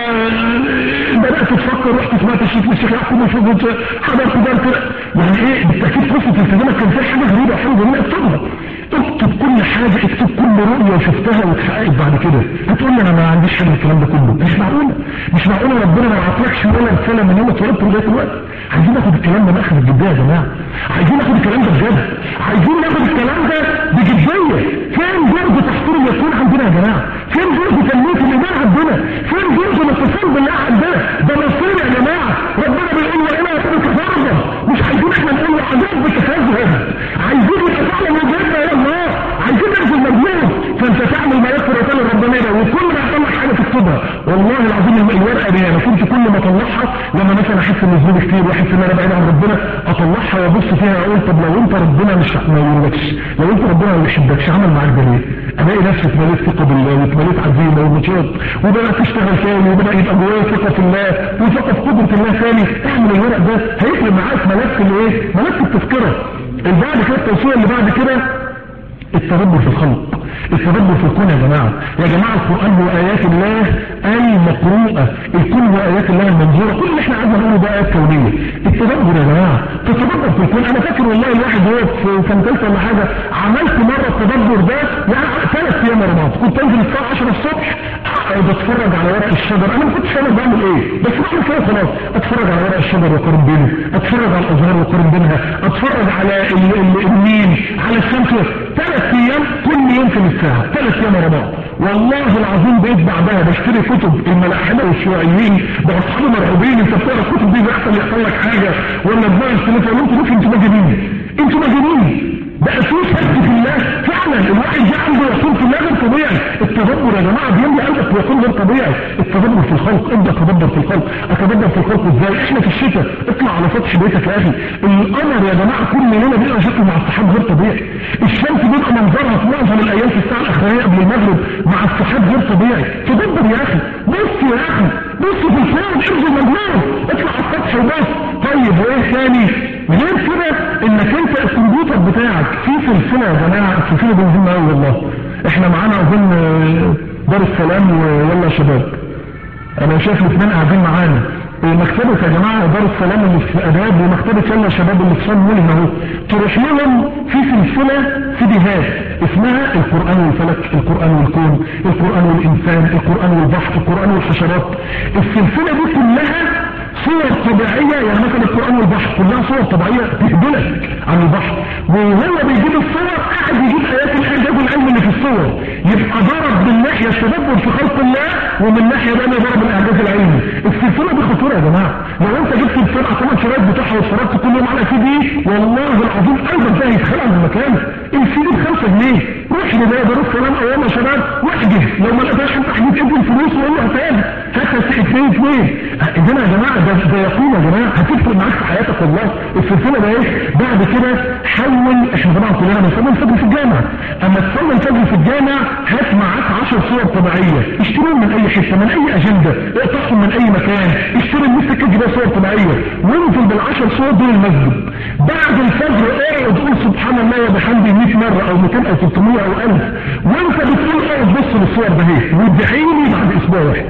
فبدأت تفكر رحت سمعت الشيخ الشيخ يحكم وشوف حضرت درس. يعني ايه بالتأكيد قصة التزامك كان فيها حاجة غريبة حاجة جميلة اكتبها. اكتب كل حاجة اكتب كل رؤية وشفتها واتحققت بعد كده. هتقول لي انا ما عنديش حاجة الكلام ده كله. مش معقولة مش معقولة ربنا ما عطلكش ولا رسالة من يوم اتولدت لغاية الوقت. عايزين ناخد الكلام ده ناخد الجدية يا جماعة. عايزين ناخد الكلام ده بجد. عايزين ناخد الكلام ده بجدية. فين جرد تحصيل اليقين عندنا يا جماعة؟ فين جرد تنمية الإيمان عندنا؟ فين جرد الاتصال بالله عندنا؟ ده مصير يا جماعة. ربنا بيقول لنا يا تفرغ. مش عايزين احنا نقول له عذاب بتفرغ. عايزين يبقى فعلا وجهنا يا الله. عايزين ننزل مجنون. فانت تعمل ما يكفر رسالة ربنا وكل ما يطلع حاجة تكتبها. والله العظيم الورقة دي انا كنت كل ما اطلعها لما مثلا احس ان الذنوب كتير واحس ان انا بعيد عن ربنا اطلعها وابص فيها اقول طب لو انت ربنا مش ما يقولكش، لو انت ربنا ما بيحبكش عمل معاك ده ليه؟ الاقي نفسي اتمليت ثقه بالله واتمليت عزيمه ونشاط وبدات تشتغل تاني وبدا يبقى جوايا ثقه في الله وثقه في قدره الله تاني. اعمل الورق ده هيفرق معاك ملف الايه؟ ملف التذكره. اللي بعد كده التوصيه اللي بعد كده التدبر في الخلق، التدبر في الكون يا جماعة. يا جماعة القرآن هو آيات الله المقروءة، الكون هو آيات الله المنظورة. كل اللي احنا قاعدين نقوله ده آيات كونية. التدبر يا جماعة تتدبر في الكون. انا فاكر والله الواحد هو في سنة ثالثة ولا حاجة عملت مرة التدبر ده يعني ثلاث ايام ورا بعض. كنت انزل الساعة عشرة الصبح بتفرج على ورق الشجر. انا ما كنتش فاهم بعمل ايه بس بعمل كده خلاص. اتفرج على ورق الشجر واقارن بينه، اتفرج على الازهار واقارن بينها، اتفرج على النيل على الشمس. ثلاث ايام كل يوم في الساعة ثلاث ايام ورا بعض. والله العظيم بقيت بعدها بشتري كتب الملاحدة والشيوعيين باصحابي مرعوبين. انت بتقرا الكتب دي بيحصل يحصل لك حاجة ولا دماغ السلفة؟ انتوا ممكن انتوا مجانين انتوا مجانين بقى في شك في الله فعلا. الواحد جه عنده يقين في الله غير طبيعي. التدبر يا جماعه بيملي قلبك بيقين غير طبيعي. التدبر في الخلق، ابدا تدبر في الخلق. اتدبر في الخلق ازاي؟ احنا في الشتاء اطلع على سطح بيتك يا اخي، القمر يا جماعه كل ليله بيبقى شكله مع السحاب غير طبيعي. الشمس بيبقى منظرها في معظم الايام في الساعه الاخرانيه قبل المغرب مع السحاب غير طبيعي. تدبر يا اخي، بص يا اخي، بص في الكون، ارجو مجنون، اطلع على السطح وبص. طيب وايه ثاني غير كده؟ انك انت الكمبيوتر بتاعك في سلسله يا جماعه، السلسله دي مهمه قوي والله. احنا معانا اظن دار السلام ويلا شباب، انا شايف الاثنين قاعدين معانا. مكتبة يا جماعة دار السلام اللي في اداب ومكتبة يلا شباب اللي في صن مولي اهو، تروح لهم في سلسلة سيديهات اسمها القرآن والفلك، القرآن والكون، القرآن والانسان، القرآن والبحر، القرآن والحشرات. السلسلة دي كلها صور طبيعية، يعني مثلا القرآن والبحر كلها صور طبيعية تهدلك عن البحر، وهو بيجيب الصور قاعد يجيب آيات الإعجاز العلم اللي في الصور، يبقى ضرب من ناحية التدبر في خلق الله ومن ناحية بقى ضرب الإعجاز العلمي. السلسلة دي خطورة يا جماعة، لو أنت جبت السبعة ثمان شرايط بتاعها واتفرجت كل يوم على سي دي والله العظيم قلبك ده هيتخلع من مكانه. السي دي بخمسة جنيه، روح لبقى دار السلام أو يلا شباب واحجز، لو ما لقيتهاش أنت حجيت ادي الفلوس وقول له هتاني هات اثنين اثنين. عندنا يا جماعة ده ده يقين يا جماعة هتفرق معاك في حياتك والله. السلسلة ده ايه؟ بعد كده حول، احنا طبعا كلنا بنصلي الفجر في الجامع، اما تصلي الفجر في الجامع هات معاك عشر صور طبيعية، اشتريهم من اي حتة من اي اجندة، اقطعهم من اي مكان، اشتري المسك كده صور طبيعية وانزل بالعشر صور دول المسجد. بعد الفجر اقعد قول سبحان الله وبحمده مئة مرة او مئتين او ثلاثمئة او ألف، وانت بتقول اقعد بص للصور ده اهي وادعي لي بعد اسبوع واحد.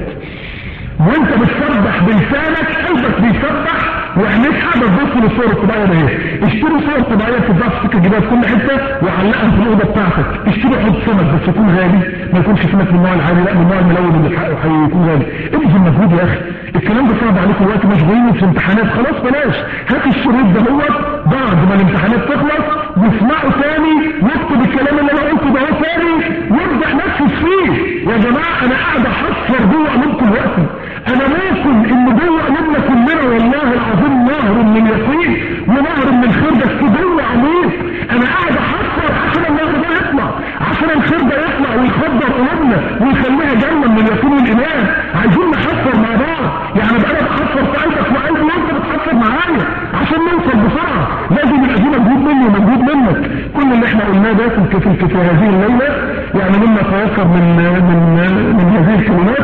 وانت بتسبح بلسانك قلبك بيسبح وعينيك قاعده تبص للصور الطبيعيه ده اهي. اشتري صور طبيعيه تتباع في سكه جبال في كل حته وعلقها في الاوضه بتاعتك. اشتري حوض سمك بس يكون غالي، ما يكونش سمك من النوع العادي، لا من النوع الملون اللي هيكون غالي. ابذل مجهود يا اخي، الكلام ده صعب عليكم دلوقتي مشغولين وفي امتحانات، خلاص بلاش، هات الشريط ده هو بعد ما الامتحانات تخلص واسمعه ثاني واكتب الكلام اللي انا قلته ده ثاني وابدا نفس فيه. يا جماعه انا قاعد احفر جوه قلوبكم دلوقتي، انا ممكن ان جوه قلوبنا كلنا والله العظيم نهر من يقين ونهر من الخير بس جوه عميق. انا قاعد احفر عشان النهر ده يطلع، عشان الخير ده يطلع ويخبر قلوبنا ويخليها جنه من اليقين والايمان. عايزين نحفر مع بعض، يعني بقى انا بحفر في قلبك وقلبي وانت بتحفر معايا عشان نوصل بسرعه. لازم يبقى في مجهود مني ومجهود منك. كل اللي احنا قلناه ده في في في هذه الليله يعني مما تيسر من من من هذه الكلمات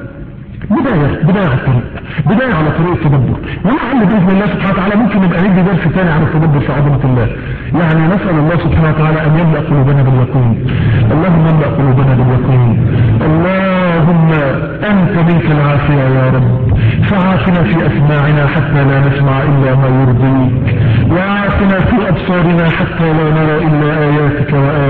بداية بداية على الطريق، بداية على طريق التدبر. ولعل بإذن الله سبحانه وتعالى ممكن نبقى ندي درس ثاني عن التدبر في عظمة الله. يعني نسأل الله سبحانه وتعالى أن يملأ قلوبنا باليقين. اللهم املأ قلوبنا باليقين. اللهم أنت منك العافية يا رب، فعافنا في أسماعنا حتى لا نسمع إلا ما يرضيك، وعافنا في أبصارنا حتى لا نرى إلا آياتك وآياتك